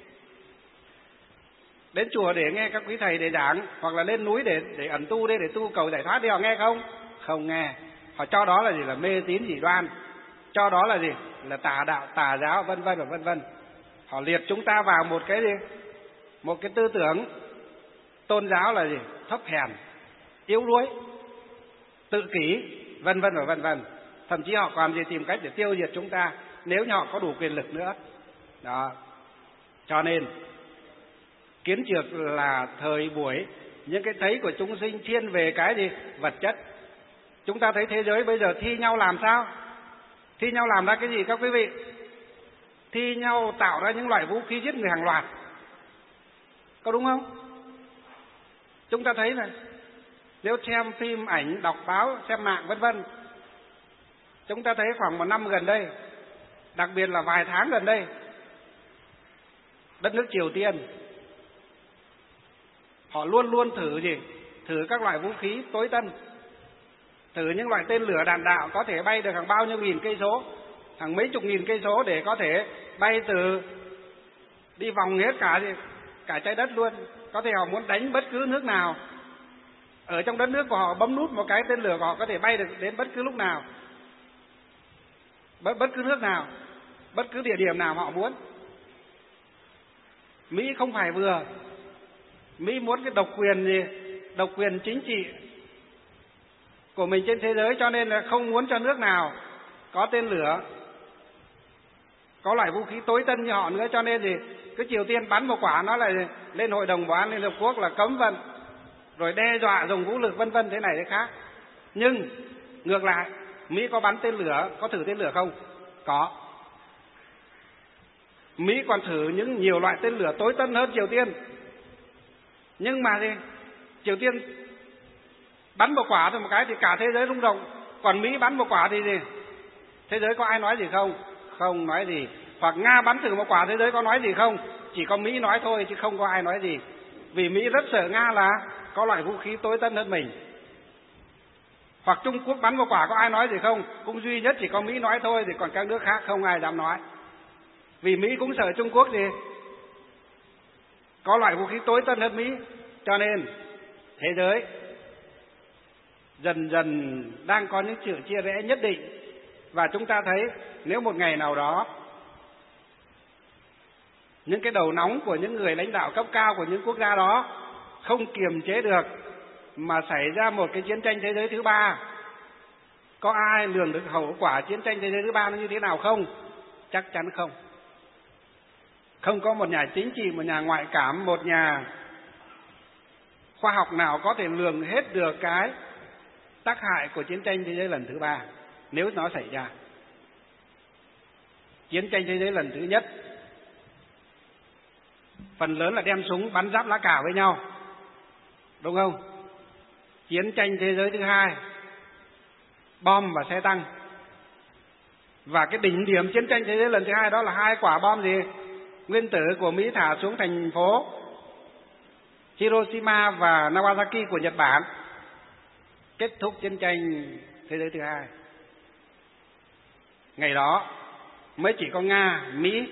Đến chùa để nghe các quý thầy để giảng, hoặc là lên núi để ẩn tu đi, để tu cầu giải thoát đi, họ nghe không? Không nghe. Họ cho đó là gì? Là mê tín dị đoan, cho đó là gì? Là tà đạo, tà giáo, vân vân và vân vân. Họ liệt chúng ta vào một cái gì? Một cái tư tưởng tôn giáo là gì? Thấp hèn, yếu đuối, tự kỷ, vân vân và vân vân. Thậm chí họ còn gì tìm cách để tiêu diệt chúng ta nếu như họ có đủ quyền lực nữa. Đó. Cho nên kiến trược là thời buổi những cái thấy của chúng sinh thiên về cái gì? Vật chất. Chúng ta thấy thế giới bây giờ thi nhau làm sao? Thi nhau làm ra cái gì các quý vị? Thi nhau tạo ra những loại vũ khí giết người hàng loạt. Có đúng không? Chúng ta thấy này, nếu xem phim ảnh, đọc báo, xem mạng vân vân, chúng ta thấy khoảng một năm gần đây, đặc biệt là vài tháng gần đây, đất nước Triều Tiên họ luôn luôn thử gì? Thử các loại vũ khí tối tân, thử những loại tên lửa đạn đạo có thể bay được hàng bao nhiêu nghìn cây số, hàng mấy chục nghìn cây số, để có thể bay từ đi vòng hết cả trái đất luôn. Có thể họ muốn đánh bất cứ nước nào ở trong đất nước của họ, bấm nút một cái tên lửa của họ có thể bay được đến bất cứ lúc nào, bất cứ nước nào, bất cứ địa điểm nào họ muốn. Mỹ không phải vừa, Mỹ muốn cái độc quyền gì? Độc quyền chính trị của mình trên thế giới, cho nên là không muốn cho nước nào có tên lửa, có loại vũ khí tối tân như họ nữa. Cho nên gì? Cái Triều Tiên bắn một quả nó lại lên Hội đồng Bảo an Liên Hợp Quốc là cấm vận, rồi đe dọa dùng vũ lực vân vân thế này thế khác. Nhưng ngược lại, Mỹ có bắn tên lửa, có thử tên lửa không? Có. Mỹ còn thử nhiều loại tên lửa tối tân hơn Triều Tiên. Nhưng mà gì? Triều Tiên bắn một quả thôi một cái thì cả thế giới rung động. Còn Mỹ bắn một quả thì gì? Thế giới có ai nói gì không? Không nói gì. Hoặc Nga bắn thử một quả, thế giới có nói gì không? Chỉ có Mỹ nói thôi chứ không có ai nói gì. Vì Mỹ rất sợ Nga là có loại vũ khí tối tân hơn mình. Hoặc Trung Quốc bắn một quả, có ai nói gì không? Cũng duy nhất chỉ có Mỹ nói thôi, thì còn các nước khác không ai dám nói. Vì Mỹ cũng sợ Trung Quốc gì? Có loại vũ khí tối tân hơn Mỹ. Cho nên thế giới dần dần đang có những sự chia rẽ nhất định. Và chúng ta thấy nếu một ngày nào đó những cái đầu nóng của những người lãnh đạo cấp cao của những quốc gia đó không kiềm chế được mà xảy ra một cái chiến tranh thế giới thứ ba, có ai lường được hậu quả chiến tranh thế giới thứ ba nó như thế nào không? Chắc chắn không. Không có một nhà chính trị, một nhà ngoại cảm, một nhà khoa học nào có thể lường hết được cái tác hại của chiến tranh thế giới lần thứ ba nếu nó xảy ra. Chiến tranh thế giới lần thứ nhất phần lớn là đem súng bắn giáp lá cà với nhau, đúng không? Chiến tranh thế giới thứ hai bom và xe tăng. Và cái đỉnh điểm chiến tranh thế giới lần thứ hai đó là 2 quả bom gì? Nguyên tử của Mỹ thả xuống thành phố Hiroshima và Nagasaki của Nhật Bản, kết thúc chiến tranh thế giới thứ hai. Ngày đó mới chỉ có Nga, Mỹ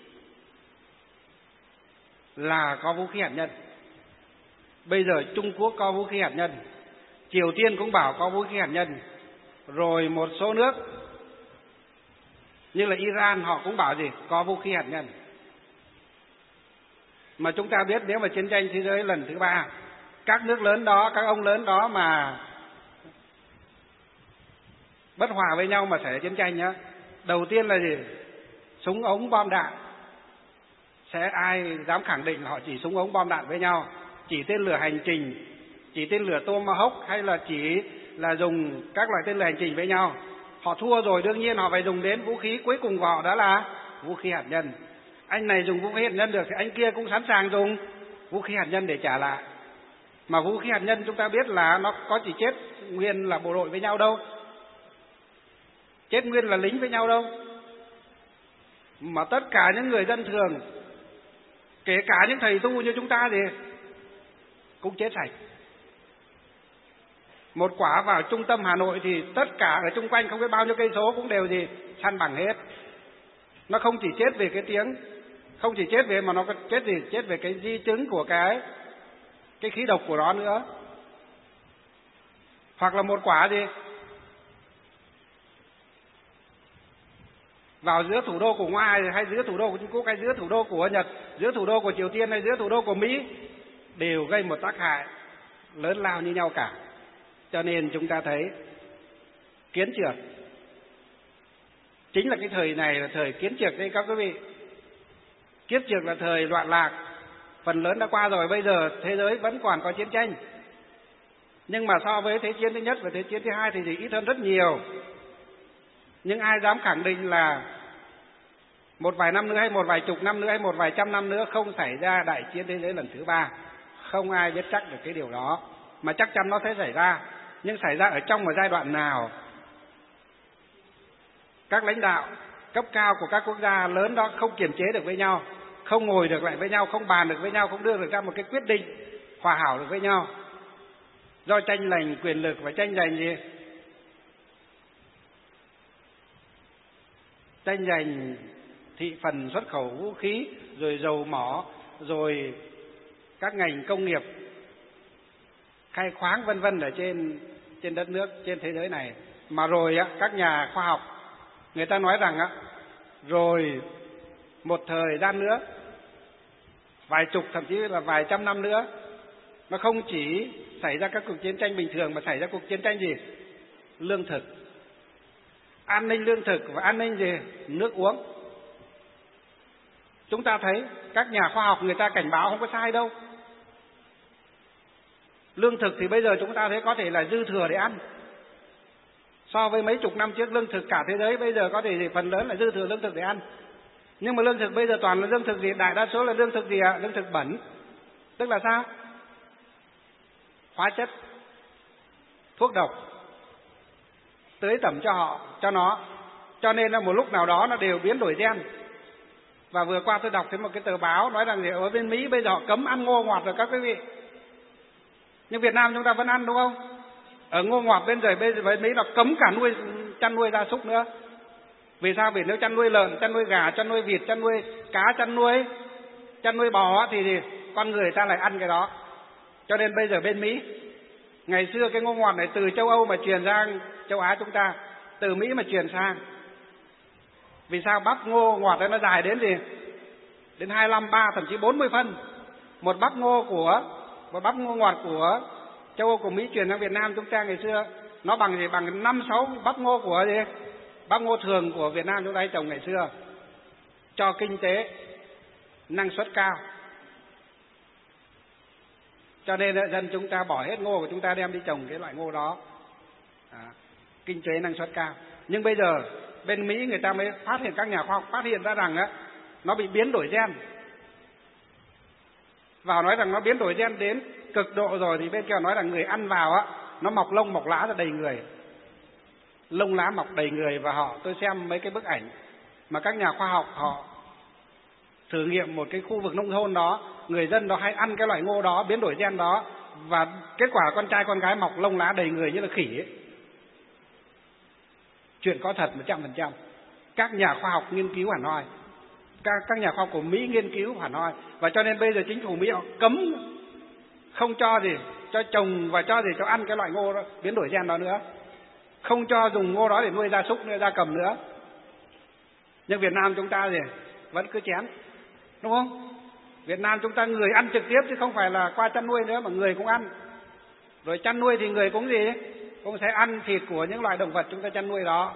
là có vũ khí hạt nhân. Bây giờ Trung Quốc có vũ khí hạt nhân, Triều Tiên cũng bảo có vũ khí hạt nhân, rồi một số nước như là Iran họ cũng bảo gì? Có vũ khí hạt nhân. Mà chúng ta biết nếu mà chiến tranh thế giới lần thứ ba, các nước lớn đó, các ông lớn đó mà bất hòa với nhau mà xảy ra chiến tranh nhá, đầu tiên là gì? Súng ống bom đạn. Sẽ ai dám khẳng định là họ chỉ súng ống bom đạn với nhau, chỉ tên lửa hành trình, chỉ tên lửa Tomahawk, hay là chỉ là dùng các loại tên lửa hành trình với nhau? Họ thua rồi, đương nhiên họ phải dùng đến vũ khí cuối cùng của họ, đó là vũ khí hạt nhân. Anh này dùng vũ khí hạt nhân được thì anh kia cũng sẵn sàng dùng vũ khí hạt nhân để trả lại. Mà vũ khí hạt nhân chúng ta biết là nó có chỉ chết nguyên là bộ đội với nhau đâu, chết nguyên là lính với nhau đâu, mà tất cả những người dân thường, kể cả những thầy tu như chúng ta thì cũng chết sạch. Một quả vào trung tâm Hà Nội thì tất cả ở chung quanh không biết bao nhiêu cây số cũng đều săn bằng hết. Nó không chỉ chết về cái tiếng, không chỉ chết về mà nó chết chết về cái di chứng của cái khí độc của nó nữa. Hoặc là một quả vào giữa thủ đô của Nga hay giữa thủ đô của Trung Quốc hay giữa thủ đô của Nhật, giữa thủ đô của Triều Tiên hay giữa thủ đô của Mỹ đều gây một tác hại lớn lao như nhau cả. Cho nên chúng ta thấy kiến trược chính là cái thời này là thời kiến trược đây các quý vị. Kiến trược là thời loạn lạc, phần lớn đã qua rồi. Bây giờ thế giới vẫn còn có chiến tranh, nhưng mà so với Thế chiến thứ nhất và Thế chiến thứ hai thì ít hơn rất nhiều. Nhưng ai dám khẳng định là một vài năm nữa hay một vài chục năm nữa hay một vài trăm năm nữa không xảy ra đại chiến thế giới lần thứ ba? Không ai biết chắc được cái điều đó, mà chắc chắn nó sẽ xảy ra. Nhưng xảy ra ở trong một giai đoạn nào? Các lãnh đạo cấp cao của các quốc gia lớn đó không kiềm chế được với nhau, không ngồi được lại với nhau, không bàn được với nhau, không đưa được ra một cái quyết định hòa hảo được với nhau, do tranh giành quyền lực và tranh giành tranh giành thị phần xuất khẩu vũ khí, rồi dầu mỏ, rồi các ngành công nghiệp khai khoáng vân vân ở trên đất nước, trên thế giới này. Mà rồi các nhà khoa học người ta nói rằng rồi một thời gian nữa, vài chục thậm chí là vài trăm năm nữa, nó không chỉ xảy ra các cuộc chiến tranh bình thường mà xảy ra cuộc chiến tranh lương thực, an ninh lương thực và an ninh nước uống. Chúng ta thấy các nhà khoa học người ta cảnh báo không có sai đâu. Lương thực thì bây giờ chúng ta thấy có thể là dư thừa để ăn. So với mấy chục năm trước, lương thực cả thế giới bây giờ có thể phần lớn là dư thừa lương thực để ăn. Nhưng mà lương thực bây giờ toàn là lương thực đại đa số là lương thực lương thực bẩn. Tức là sao? Hóa chất, thuốc độc tưới tẩm cho nó. Cho nên là một lúc nào đó nó đều biến đổi gen. Và vừa qua tôi đọc thấy một cái tờ báo nói rằng ở bên Mỹ bây giờ họ cấm ăn ngô ngọt rồi các quý vị. Nhưng Việt Nam chúng ta vẫn ăn đúng không? Ở ngô ngọt bên Mỹ là cấm cả chăn nuôi gia súc nữa. Vì sao? Vì nếu chăn nuôi lợn, chăn nuôi gà, chăn nuôi vịt, chăn nuôi cá, chăn nuôi bò thì con người ta lại ăn cái đó. Cho nên bây giờ bên Mỹ, ngày xưa cái ngô ngọt này từ châu Âu mà truyền sang châu Á chúng ta, từ Mỹ mà truyền sang. Vì sao? Bắp ngô ngọt đó nó dài đến đến 25, 3 thậm chí 40 phân. Một bắp ngô ngọt của châu Âu của Mỹ truyền sang Việt Nam chúng ta ngày xưa nó bằng 5-6 bắp ngô của bắp ngô thường của Việt Nam chúng ta trồng ngày xưa, cho kinh tế năng suất cao. Cho nên dân chúng ta bỏ hết ngô của chúng ta đem đi trồng cái loại ngô đó, kinh tế năng suất cao. Nhưng bây giờ bên Mỹ người ta mới phát hiện, các nhà khoa học phát hiện ra rằng nó bị biến đổi gen. Và nói rằng nó biến đổi gen đến cực độ rồi thì bên kia nói rằng người ăn vào nó mọc lông mọc lá ra đầy người, lông lá mọc đầy người. Và tôi xem mấy cái bức ảnh mà các nhà khoa học họ thử nghiệm một cái khu vực nông thôn đó, người dân đó hay ăn cái loại ngô đó biến đổi gen đó, và kết quả con trai con gái mọc lông lá đầy người như là khỉ ấy. Chuyện có thật 100%. Các nhà khoa học nghiên cứu hẳn hoi, các nhà khoa học của Mỹ nghiên cứu hẳn hoi. Và cho nên bây giờ chính phủ Mỹ họ cấm, không cho trồng và cho ăn cái loại ngô đó, biến đổi gen đó nữa, không cho dùng ngô đó để nuôi gia súc, nuôi gia cầm nữa. Nhưng Việt Nam chúng ta vẫn cứ chén, đúng không? Việt Nam chúng ta người ăn trực tiếp chứ không phải là qua chăn nuôi nữa, mà người cũng ăn. Rồi chăn nuôi thì người cũng cũng sẽ ăn thịt của những loài động vật chúng ta chăn nuôi đó.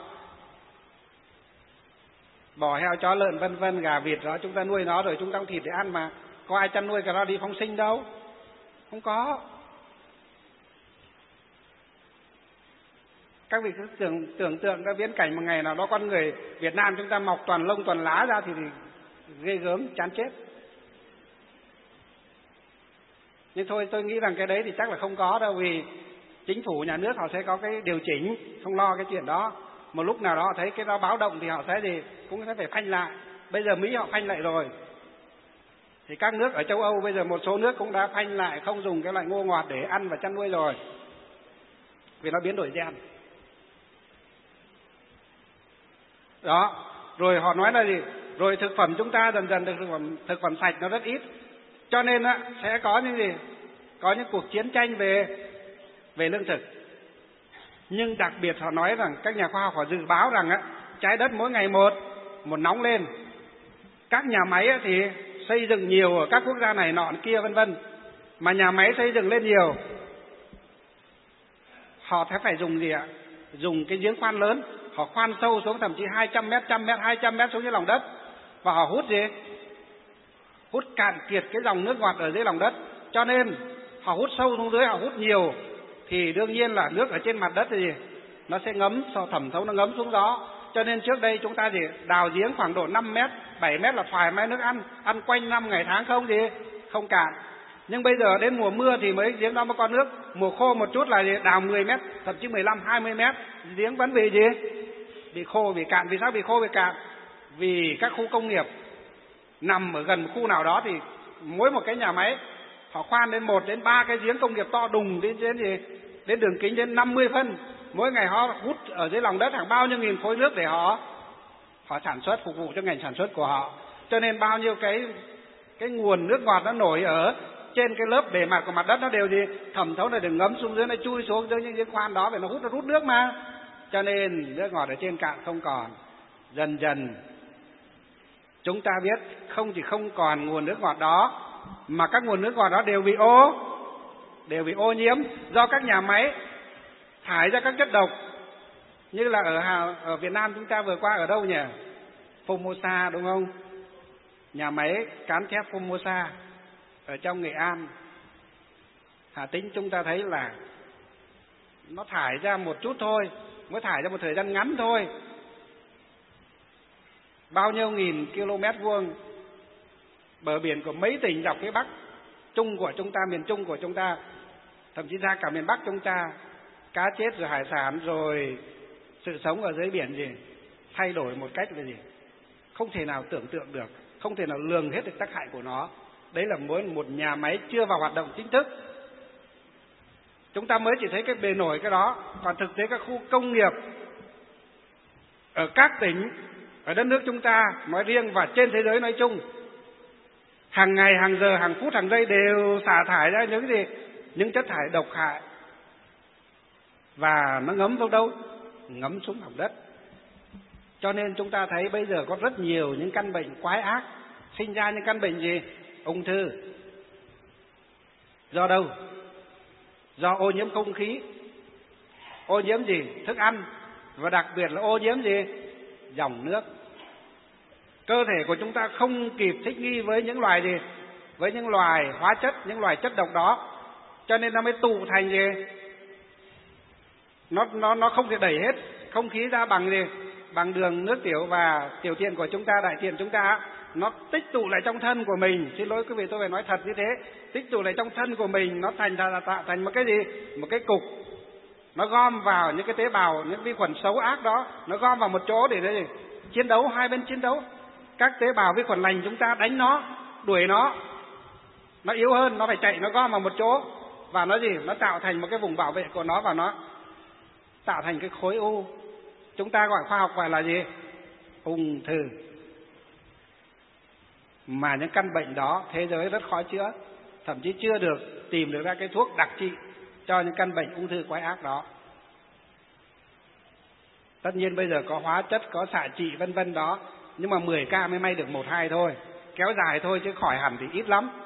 Bò, heo, chó, lợn vân vân, gà, vịt đó chúng ta nuôi nó rồi chúng ta có thịt để ăn mà. Có ai chăn nuôi cái đó đi phóng sinh đâu, không có. Các vị cứ tưởng tượng cái viễn cảnh một ngày nào đó con người Việt Nam chúng ta mọc toàn lông toàn lá ra thì ghê gớm, chán chết. Nhưng thôi tôi nghĩ rằng cái đấy thì chắc là không có đâu, vì chính phủ nhà nước họ sẽ có cái điều chỉnh, không lo cái chuyện đó. Một lúc nào đó thấy cái đó báo động thì họ sẽ cũng sẽ phải phanh lại. Bây giờ Mỹ họ phanh lại rồi. Thì các nước ở châu Âu bây giờ một số nước cũng đã phanh lại không dùng cái loại ngô ngọt để ăn và chăn nuôi rồi, vì nó biến đổi gen. Đó, rồi họ nói là gì? Rồi thực phẩm chúng ta dần dần được thực phẩm sạch nó rất ít. Cho nên sẽ có những gì? Có những cuộc chiến tranh về lương thực. Nhưng đặc biệt họ nói rằng các nhà khoa học họ dự báo rằng trái đất mỗi ngày một nóng lên. Các nhà máy thì xây dựng nhiều ở các quốc gia này nọ kia vân vân. Mà nhà máy xây dựng lên nhiều, họ sẽ phải dùng gì ạ? Dùng cái giếng khoan lớn, họ khoan sâu xuống thậm chí 200 mét, 100 mét, 200 mét xuống dưới lòng đất. Và họ hút gì? Hút cạn kiệt cái dòng nước ngọt ở dưới lòng đất. Cho nên họ hút sâu xuống dưới, họ hút nhiều, thì đương nhiên là nước ở trên mặt đất thì nó sẽ thẩm thấu, nó ngấm xuống đó. Cho nên trước đây chúng ta chỉ đào giếng khoảng độ 5 mét, 7 mét là thoải mái nước ăn quanh năm ngày tháng không cạn. Nhưng bây giờ đến mùa mưa thì mới giếng đó mới có nước. Mùa khô một chút là đào 10 mét, thậm chí 15, 20 mét, giếng vẫn bị khô, bị cạn. Vì sao bị khô, bị cạn? Vì các khu công nghiệp nằm ở gần khu nào đó thì mỗi một cái nhà máy họ khoan đến 1 đến 3 cái giếng công nghiệp to đùng đến đường kính đến 50 phân. Mỗi ngày họ hút ở dưới lòng đất hàng bao nhiêu nghìn khối nước để họ sản xuất, phục vụ cho ngành sản xuất của họ. Cho nên bao nhiêu cái nguồn nước ngọt nó nổi ở trên cái lớp bề mặt của mặt đất nó đều thẩm thấu, này để ngấm xuống dưới, nó chui xuống dưới những giếng khoan đó, để nó hút nước mà. Cho nên nước ngọt ở trên cạn không còn. Dần dần chúng ta biết không còn nguồn nước ngọt đó, mà các nguồn nước ngọt đó đều bị ô nhiễm do các nhà máy thải ra các chất độc. Như là ở Việt Nam chúng ta vừa qua ở đâu nhỉ? Formosa đúng không? Nhà máy cán thép Formosa ở trong Nghệ An, Hà Tĩnh, chúng ta thấy là nó thải ra một chút thôi, mới thải ra một thời gian ngắn thôi. Bao nhiêu nghìn km vuông bờ biển của mấy tỉnh dọc phía Bắc Trung của chúng ta, miền Trung của chúng ta, thậm chí ra cả miền Bắc chúng ta, cá chết rồi hải sản rồi sự sống ở dưới biển thay đổi một cách là không thể nào tưởng tượng được, không thể nào lường hết được tác hại của nó. Đấy là một nhà máy chưa vào hoạt động chính thức. Chúng ta mới chỉ thấy cái bề nổi cái đó, còn thực tế các khu công nghiệp ở các tỉnh ở đất nước chúng ta nói riêng và trên thế giới nói chung, hàng ngày, hàng giờ, hàng phút, hàng giây đều xả thải ra những chất thải độc hại. Và nó ngấm vào đâu? Ngấm xuống lòng đất. Cho nên chúng ta thấy bây giờ có rất nhiều những căn bệnh quái ác, sinh ra những căn bệnh ung thư. Do đâu? Do ô nhiễm không khí, ô nhiễm thức ăn, và đặc biệt là ô nhiễm dòng nước. Cơ thể của chúng ta không kịp thích nghi với những loài hóa chất, những loài chất độc đó, cho nên nó mới tụ thành nó không thể đẩy hết không khí ra bằng đường nước tiểu và tiểu tiện của chúng ta, đại tiện chúng ta. Nó tích tụ lại trong thân của mình. Xin lỗi quý vị, tôi phải nói thật như thế. Tích tụ lại trong thân của mình, nó tạo thành một cái một cái cục. Nó gom vào những cái tế bào, những vi khuẩn xấu ác đó, nó gom vào một chỗ để chiến đấu, hai bên chiến đấu. Các tế bào vi khuẩn lành chúng ta đánh nó, đuổi nó yếu hơn, nó phải chạy, nó gom vào một chỗ. Và nó tạo thành một cái vùng bảo vệ của nó, và nó tạo thành cái khối u. Chúng ta khoa học gọi là ung thư. Mà những căn bệnh đó thế giới rất khó chữa, thậm chí chưa tìm được ra cái thuốc đặc trị cho những căn bệnh ung thư quái ác đó. Tất nhiên bây giờ có hóa chất, có xạ trị vân vân đó, nhưng mà 10 ca mới may được 1-2 thôi, kéo dài thôi, chứ khỏi hẳn thì ít lắm.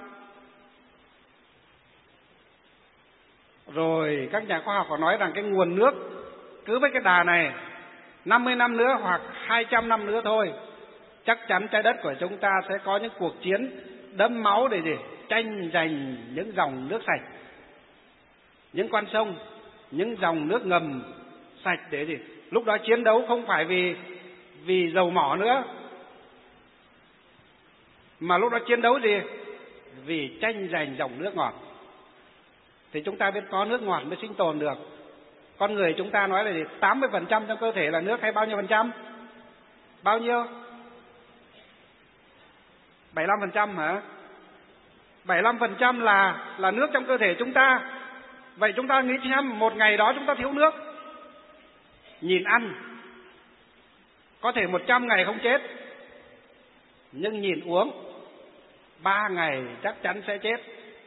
Rồi các nhà khoa học họ nói rằng cái nguồn nước cứ với cái đà này 50 năm nữa hoặc 200 năm nữa thôi, chắc chắn trái đất của chúng ta sẽ có những cuộc chiến đẫm máu để tranh giành những dòng nước sạch, những con sông, những dòng nước ngầm sạch để gì? Lúc đó chiến đấu không phải vì dầu mỏ nữa, mà lúc đó chiến đấu gì? Vì tranh giành dòng nước ngọt. Thì chúng ta biết có nước ngọt mới sinh tồn được. Con người chúng ta nói là gì? 80% trong cơ thể là nước hay bao nhiêu phần trăm? Bao nhiêu? 75% hả? 75% là nước trong cơ thể chúng ta. Vậy chúng ta nghĩ xem, một ngày đó chúng ta thiếu nước. Nhìn ăn, có thể 100 ngày không chết, nhưng nhìn uống 3 ngày chắc chắn sẽ chết.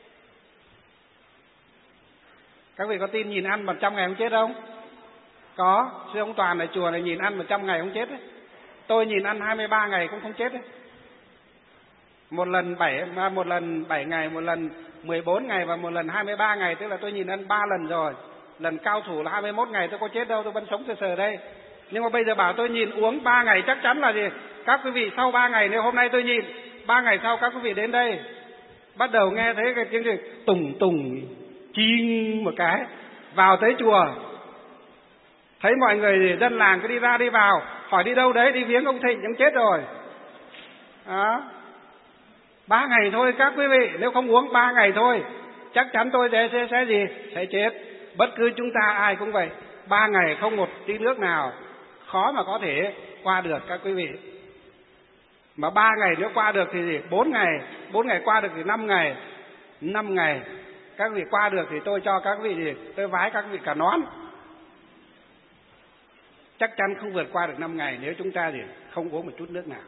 Các vị có tin nhìn ăn 100 ngày không chết không? Có. Sư ông Toàn ở chùa này nhìn ăn 100 ngày không chết ấy. Tôi nhìn ăn 23 ngày cũng không chết ấy. Một lần 7 ngày, một lần 14 ngày và một lần 23 ngày, tức là tôi nhìn ăn 3 lần rồi. Lần cao thủ là 21 ngày, tôi có chết đâu, tôi vẫn sống sờ sờ đây. Nhưng mà bây giờ bảo tôi nhìn uống 3 ngày chắc chắn là gì? Các quý vị sau 3 ngày, nếu hôm nay tôi nhìn 3 ngày sau các quý vị đến đây, bắt đầu nghe thấy cái tiếng gì tùng tùng ching một cái, vào tới chùa, thấy mọi người dân làng cứ đi ra đi vào, hỏi đi đâu đấy, đi viếng ông Thịnh, ông chết rồi. Đó. 3 ngày thôi các quý vị, nếu không uống 3 ngày thôi, chắc chắn tôi sẽ gì? Sẽ chết. Bất cứ chúng ta ai cũng vậy. 3 ngày không một tí nước nào, khó mà có thể qua được các quý vị. Mà 3 ngày nếu qua được thì gì? 4 ngày. 4 ngày qua được thì 5 ngày. 5 ngày các vị qua được thì tôi cho các vị gì? Tôi vái các vị cả nón. Chắc chắn không vượt qua được 5 ngày nếu chúng ta gì? Không uống một chút nước nào.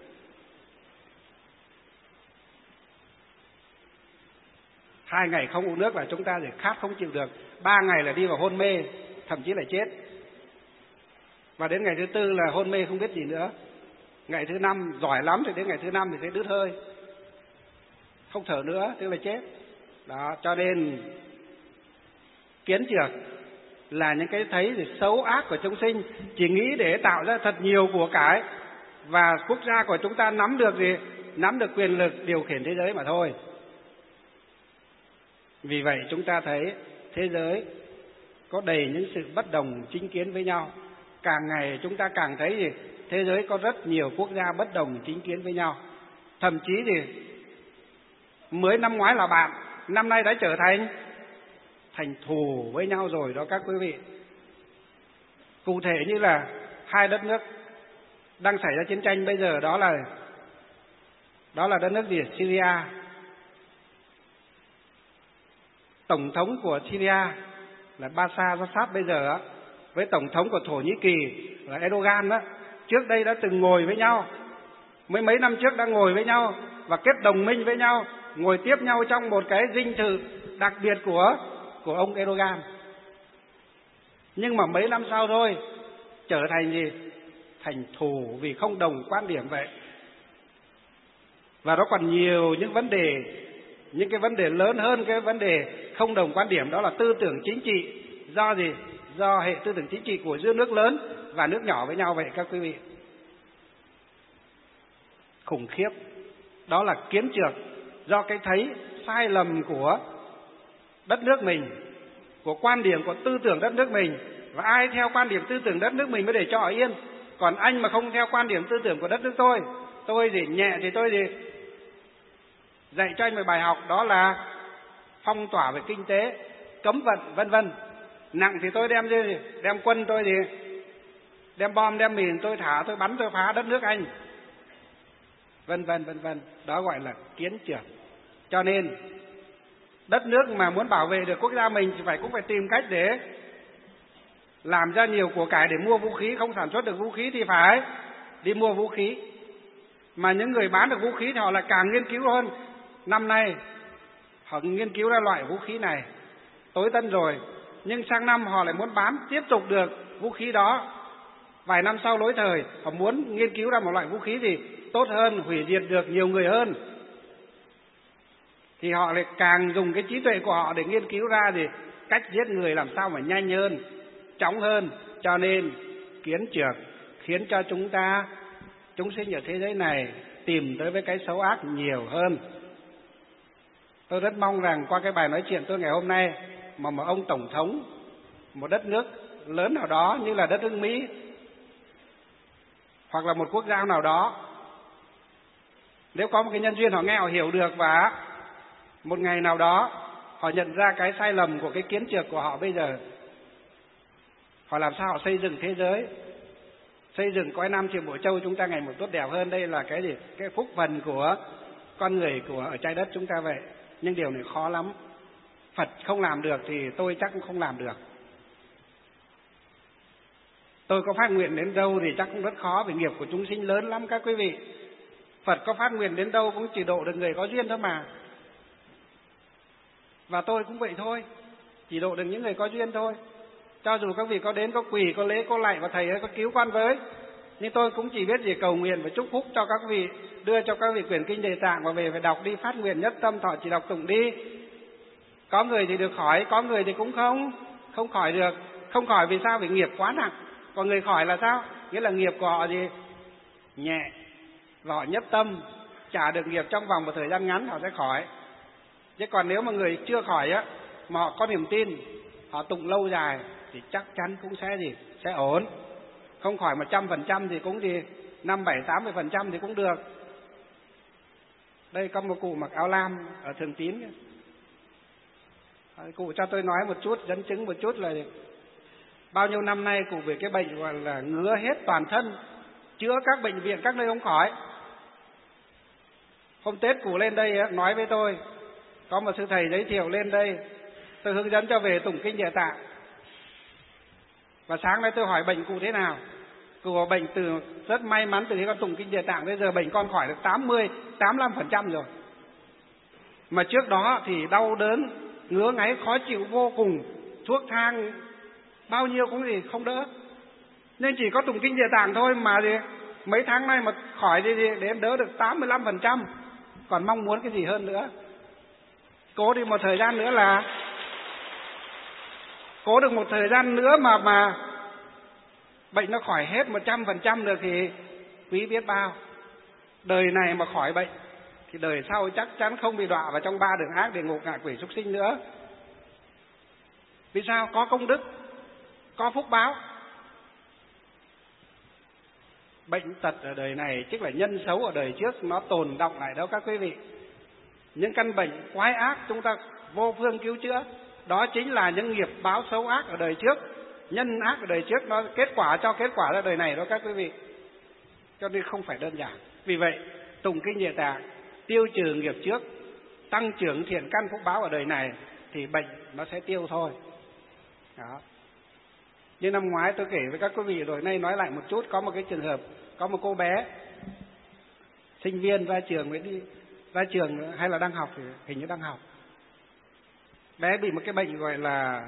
Hai ngày không uống nước là chúng ta thì khát không chịu được. 3 ngày là đi vào hôn mê, thậm chí là chết. Và đến ngày thứ 4 là hôn mê không biết gì nữa. Ngày thứ 5 giỏi lắm thì đến ngày thứ 5 thì sẽ đứt hơi, không thở nữa, tức là chết. Đó, cho nên kiến trược là những cái thấy thì xấu ác của chúng sinh, chỉ nghĩ để tạo ra thật nhiều của cải, và quốc gia của chúng ta nắm được gì? Nắm được quyền lực điều khiển thế giới mà thôi. Vì vậy chúng ta thấy thế giới có đầy những sự bất đồng chính kiến với nhau. Càng ngày chúng ta càng thấy gì? Thế giới có rất nhiều quốc gia bất đồng chính kiến với nhau. Thậm chí gì? Mới năm ngoái là bạn, năm nay đã trở thành thù với nhau rồi đó các quý vị. Cụ thể như là hai đất nước đang xảy ra chiến tranh bây giờ, đó là đất nước gì? Syria. Tổng thống của Syria là Bashar al-Assad bây giờ với tổng thống của Thổ Nhĩ Kỳ là Erdogan đó, trước đây đã từng ngồi với nhau, mấy năm trước đã ngồi với nhau và kết đồng minh với nhau, ngồi tiếp nhau trong một cái dinh thự đặc biệt của ông Erdogan. Nhưng mà mấy năm sau thôi trở thành gì? Thành thù vì không đồng quan điểm vậy. Và nó còn nhiều những cái vấn đề lớn hơn cái vấn đề không đồng quan điểm, đó là tư tưởng chính trị. Do gì? Do hệ tư tưởng chính trị của giữa nước lớn và nước nhỏ với nhau vậy các quý vị. Khủng khiếp. Đó là kiến trược do cái thấy sai lầm của đất nước mình, của quan điểm, của tư tưởng đất nước mình. Và ai theo quan điểm tư tưởng đất nước mình mới để cho ở yên. Còn anh mà không theo quan điểm tư tưởng của đất nước tôi gì nhẹ thì tôi gì dạy cho anh một bài học, đó là phong tỏa về kinh tế, cấm vận vân vân. Nặng thì tôi đem quân tôi đem bom đem mìn tôi thả, tôi bắn tôi phá đất nước anh, vân vân. Đó gọi là kiến trược. Cho nên đất nước mà muốn bảo vệ được quốc gia mình thì cũng phải tìm cách để làm ra nhiều của cải để mua vũ khí. Không sản xuất được vũ khí thì phải đi mua vũ khí. Mà những người bán được vũ khí thì họ lại càng nghiên cứu hơn. Năm nay họ nghiên cứu ra loại vũ khí này tối tân rồi, nhưng sang năm họ lại muốn bán tiếp tục được vũ khí đó. Vài năm sau lỗi thời, họ muốn nghiên cứu ra một loại vũ khí gì tốt hơn, hủy diệt được nhiều người hơn, thì họ lại càng dùng cái trí tuệ của họ để nghiên cứu ra gì cách giết người làm sao mà nhanh hơn, chóng hơn. Cho nên kiến trược khiến cho chúng sinh ở thế giới này tìm tới với cái xấu ác nhiều hơn. Tôi rất mong rằng qua cái bài nói chuyện tôi ngày hôm nay mà một ông tổng thống một đất nước lớn nào đó như là đất nước Mỹ hoặc là một quốc gia nào đó, nếu có một cái nhân duyên họ nghe họ hiểu được và một ngày nào đó họ nhận ra cái sai lầm của cái kiến trược của họ bây giờ, họ làm sao họ xây dựng thế giới, xây dựng cõi Nam Triệu Bộ Châu chúng ta ngày một tốt đẹp hơn. Đây là cái gì? Cái phúc phần của con người của ở trái đất chúng ta vậy. Nhưng điều này khó lắm. Phật không làm được thì tôi chắc cũng không làm được. Tôi có phát nguyện đến đâu thì chắc cũng rất khó, vì nghiệp của chúng sinh lớn lắm các quý vị. Phật có phát nguyện đến đâu cũng chỉ độ được người có duyên thôi mà. Và tôi cũng vậy thôi, chỉ độ được những người có duyên thôi. Cho dù các vị có đến, có quỳ, có lễ, có lạy và thầy ơi có cứu con với, nhưng tôi cũng chỉ biết gì cầu nguyện và chúc phúc cho các vị, đưa cho các vị quyển kinh Địa Tạng và về phải đọc đi, phát nguyện nhất tâm thọ chỉ đọc tụng đi. Có người thì được khỏi, có người thì cũng không khỏi được. Không khỏi vì sao? Vì nghiệp quá nặng. Còn người khỏi là sao? Nghĩa là nghiệp của họ gì? Nhẹ, và họ nhất tâm trả được nghiệp trong vòng một thời gian ngắn họ sẽ khỏi. Chứ còn nếu mà người chưa khỏi á, mà họ có niềm tin, họ tụng lâu dài thì chắc chắn cũng sẽ gì? Sẽ ổn. Không khỏi 100% thì cũng gì 5, 7, 80% thì cũng được. Đây có một cụ mặc áo lam ở Thường Tín. Cụ cho tôi nói một chút, dẫn chứng một chút là bao nhiêu năm nay cụ về cái bệnh gọi là ngứa hết toàn thân, chữa các bệnh viện các nơi không khỏi. Hôm Tết cụ lên đây nói với tôi, có một sư thầy giới thiệu lên đây, tôi hướng dẫn cho về tụng kinh Địa Tạng. Và sáng nay tôi hỏi bệnh cụ thế nào. Cụ có bệnh từ rất may mắn từ khi con tụng kinh Địa Tạng bây giờ bệnh con khỏi được 85% rồi. Mà trước đó thì đau đớn, ngứa ngáy khó chịu vô cùng, thuốc thang bao nhiêu cũng gì không đỡ. Nên chỉ có tụng kinh Địa Tạng thôi mà gì mấy tháng nay mà khỏi thì đến đỡ được 85%. Còn mong muốn cái gì hơn nữa. Cố đi một thời gian nữa là cố được một thời gian nữa mà bệnh nó khỏi hết 100% được thì quý biết bao. Đời này mà khỏi bệnh thì đời sau chắc chắn không bị đọa vào trong 3 đường ác, địa ngục, ngạ quỷ, súc sinh nữa. Vì sao? Có công đức, có phúc báo. Bệnh tật ở đời này tức là nhân xấu ở đời trước nó tồn đọng lại đâu các quý vị. Những căn bệnh quái ác chúng ta vô phương cứu chữa, đó chính là những nghiệp báo xấu ác ở đời trước, nhân ác ở đời trước, nó kết quả ra đời này đó các quý vị. Cho nên không phải đơn giản. Vì vậy tụng kinh Địa Tạng tiêu trừ nghiệp trước, tăng trưởng thiện căn phúc báo ở đời này thì bệnh nó sẽ tiêu thôi. Đó. Như năm ngoái tôi kể với các quý vị rồi, nay nói lại một chút. Có một cái trường hợp, có một cô bé sinh viên ra trường hay là đang học, thì hình như đang học. Bé bị một cái bệnh gọi là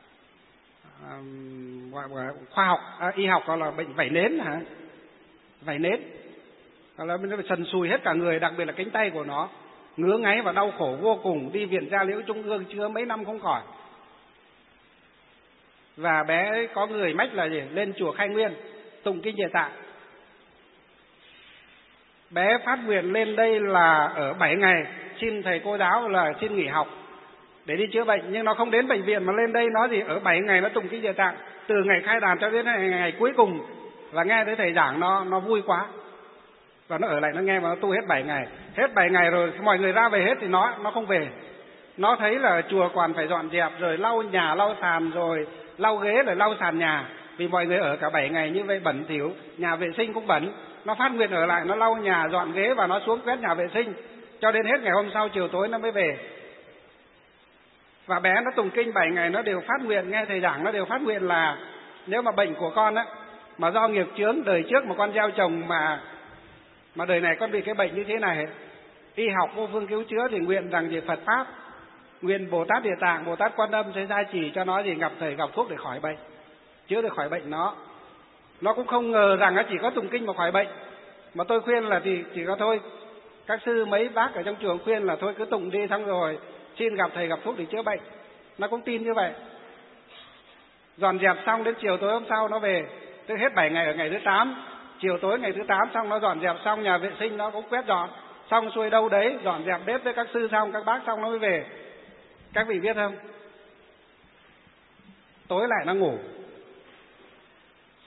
y học gọi là bệnh vảy nến hả? Vảy nến. Nó sần sùi hết cả người, đặc biệt là cánh tay của nó, ngứa ngáy và đau khổ vô cùng, đi viện da liễu trung ương chữa mấy năm không khỏi. Và bé ấy có người mách là gì? Lên chùa Khai Nguyên tụng kinh Địa Tạng. Bé phát nguyện lên đây là ở 7 ngày, xin thầy cô giáo là xin nghỉ học để đi chữa bệnh, nhưng nó không đến bệnh viện mà lên đây nó gì ở 7 ngày nó tụng kinh Địa Tạng, từ ngày khai đàn cho đến ngày cuối cùng. Và nghe thấy thầy giảng nó vui quá, và nó ở lại nó nghe và nó tu hết 7 ngày. Hết 7 ngày rồi mọi người ra về hết thì nó không về. Nó thấy là chùa còn phải dọn dẹp, rồi lau nhà lau sàn, rồi lau ghế, rồi lau sàn nhà, vì mọi người ở cả 7 ngày như vậy bẩn thỉu, nhà vệ sinh cũng bẩn. Nó phát nguyện ở lại, nó lau nhà dọn ghế và nó xuống quét nhà vệ sinh cho đến hết ngày hôm sau chiều tối nó mới về. Và bé nó tụng kinh 7 ngày nó đều phát nguyện, nghe thầy giảng nó đều phát nguyện là nếu mà bệnh của con á mà do nghiệp chướng đời trước mà con gieo trồng mà đời này con bị cái bệnh như thế này, y học vô phương cứu chữa, thì nguyện rằng gì Phật pháp, nguyện Bồ Tát Địa Tạng, Bồ Tát Quan Âm sẽ gia trì cho nó gì gặp thầy gặp thuốc để khỏi bệnh, chữa được khỏi bệnh nó. Nó cũng không ngờ rằng nó chỉ có tụng kinh mà khỏi bệnh. Mà tôi khuyên là thì chỉ có thôi, các sư mấy bác ở trong trường khuyên là thôi cứ tụng đi, xong rồi xin gặp thầy gặp thuốc để chữa bệnh. Nó cũng tin như vậy. Dọn dẹp xong đến chiều tối hôm sau nó về, tức hết 7 ngày ở ngày thứ 8, chiều tối ngày thứ 8 xong nó dọn dẹp xong nhà vệ sinh nó cũng quét dọn xong xuôi đâu đấy, dọn dẹp bếp với các sư xong, các bác xong nó mới về. Các vị biết không? Tối lại nó ngủ,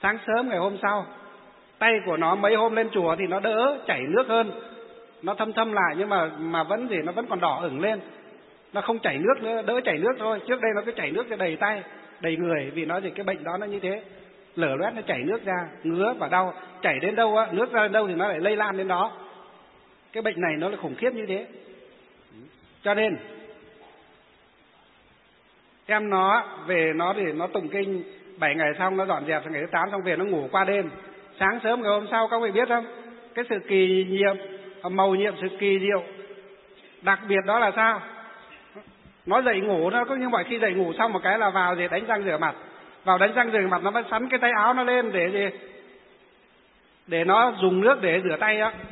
Sáng sớm ngày hôm sau, tay của nó mấy hôm lên chùa thì nó đỡ chảy nước hơn, nó thâm lại, nhưng mà vẫn gì, nó vẫn còn đỏ ửng lên, nó không chảy nước nữa, đỡ chảy nước thôi. Trước đây nó cứ chảy nước cho đầy tay đầy người, vì nó gì cái bệnh đó nó như thế, lở loét nó chảy nước ra, ngứa và đau, chảy đến đâu á, nước ra đến đâu thì nó lại lây lan đến đó. Cái bệnh này nó là khủng khiếp như thế. Cho nên em nó về nó thì nó tụng kinh 7 ngày xong, nó dọn dẹp ngày thứ 8 xong về nó ngủ qua đêm. Sáng sớm ngày hôm sau các vị biết không, cái sự kỳ nhiệm, mầu nhiệm, sự kỳ diệu đặc biệt đó là sao? Nó dậy ngủ, nó có như mọi khi dậy ngủ xong một cái là vào gì đánh răng rửa mặt, vào đánh răng rửa mặt nó mới sắn cái tay áo nó lên để gì, để nó dùng nước để rửa tay á.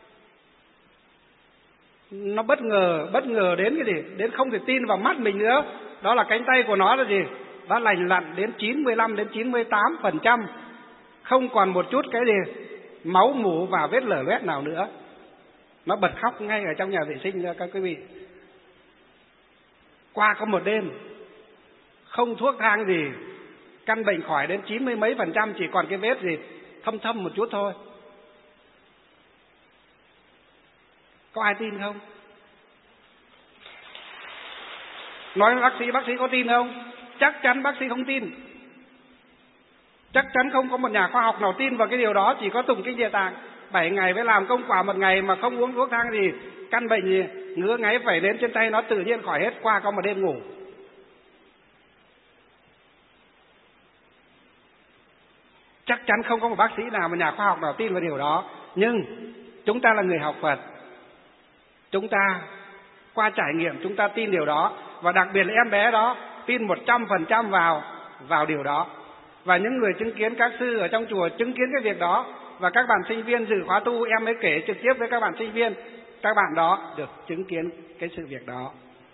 Nó bất ngờ đến cái gì, đến không thể tin vào mắt mình nữa. Đó là cánh tay của nó là gì, nó lành lặn đến 95 đến 98%, không còn một chút cái gì máu mủ và vết lở loét nào nữa. Nó bật khóc ngay ở trong nhà vệ sinh nha các quý vị. Qua có một đêm, không thuốc thang gì, căn bệnh khỏi đến 90 mấy %, chỉ còn cái vết gì thâm một chút thôi. Có ai tin không? Nói bác sĩ có tin không? Chắc chắn bác sĩ không tin. Chắc chắn không có một nhà khoa học nào tin vào cái điều đó. Chỉ có tụng kinh Địa Tạng 7 ngày với làm công quả 1 ngày mà không uống thuốc thang gì, căn bệnh gì ngứa ngáy vẩy đến trên tay nó tự nhiên khỏi hết qua có một đêm ngủ. Chắc chắn không có một bác sĩ nào, một nhà khoa học nào tin vào điều đó. Nhưng chúng ta là người học Phật, chúng ta qua trải nghiệm chúng ta tin điều đó, và đặc biệt là em bé đó tin 100% vào điều đó. Và những người chứng kiến, các sư ở trong chùa chứng kiến cái việc đó, và các bạn sinh viên dự khóa tu em mới kể trực tiếp với các bạn sinh viên, các bạn đó được chứng kiến cái sự việc đó.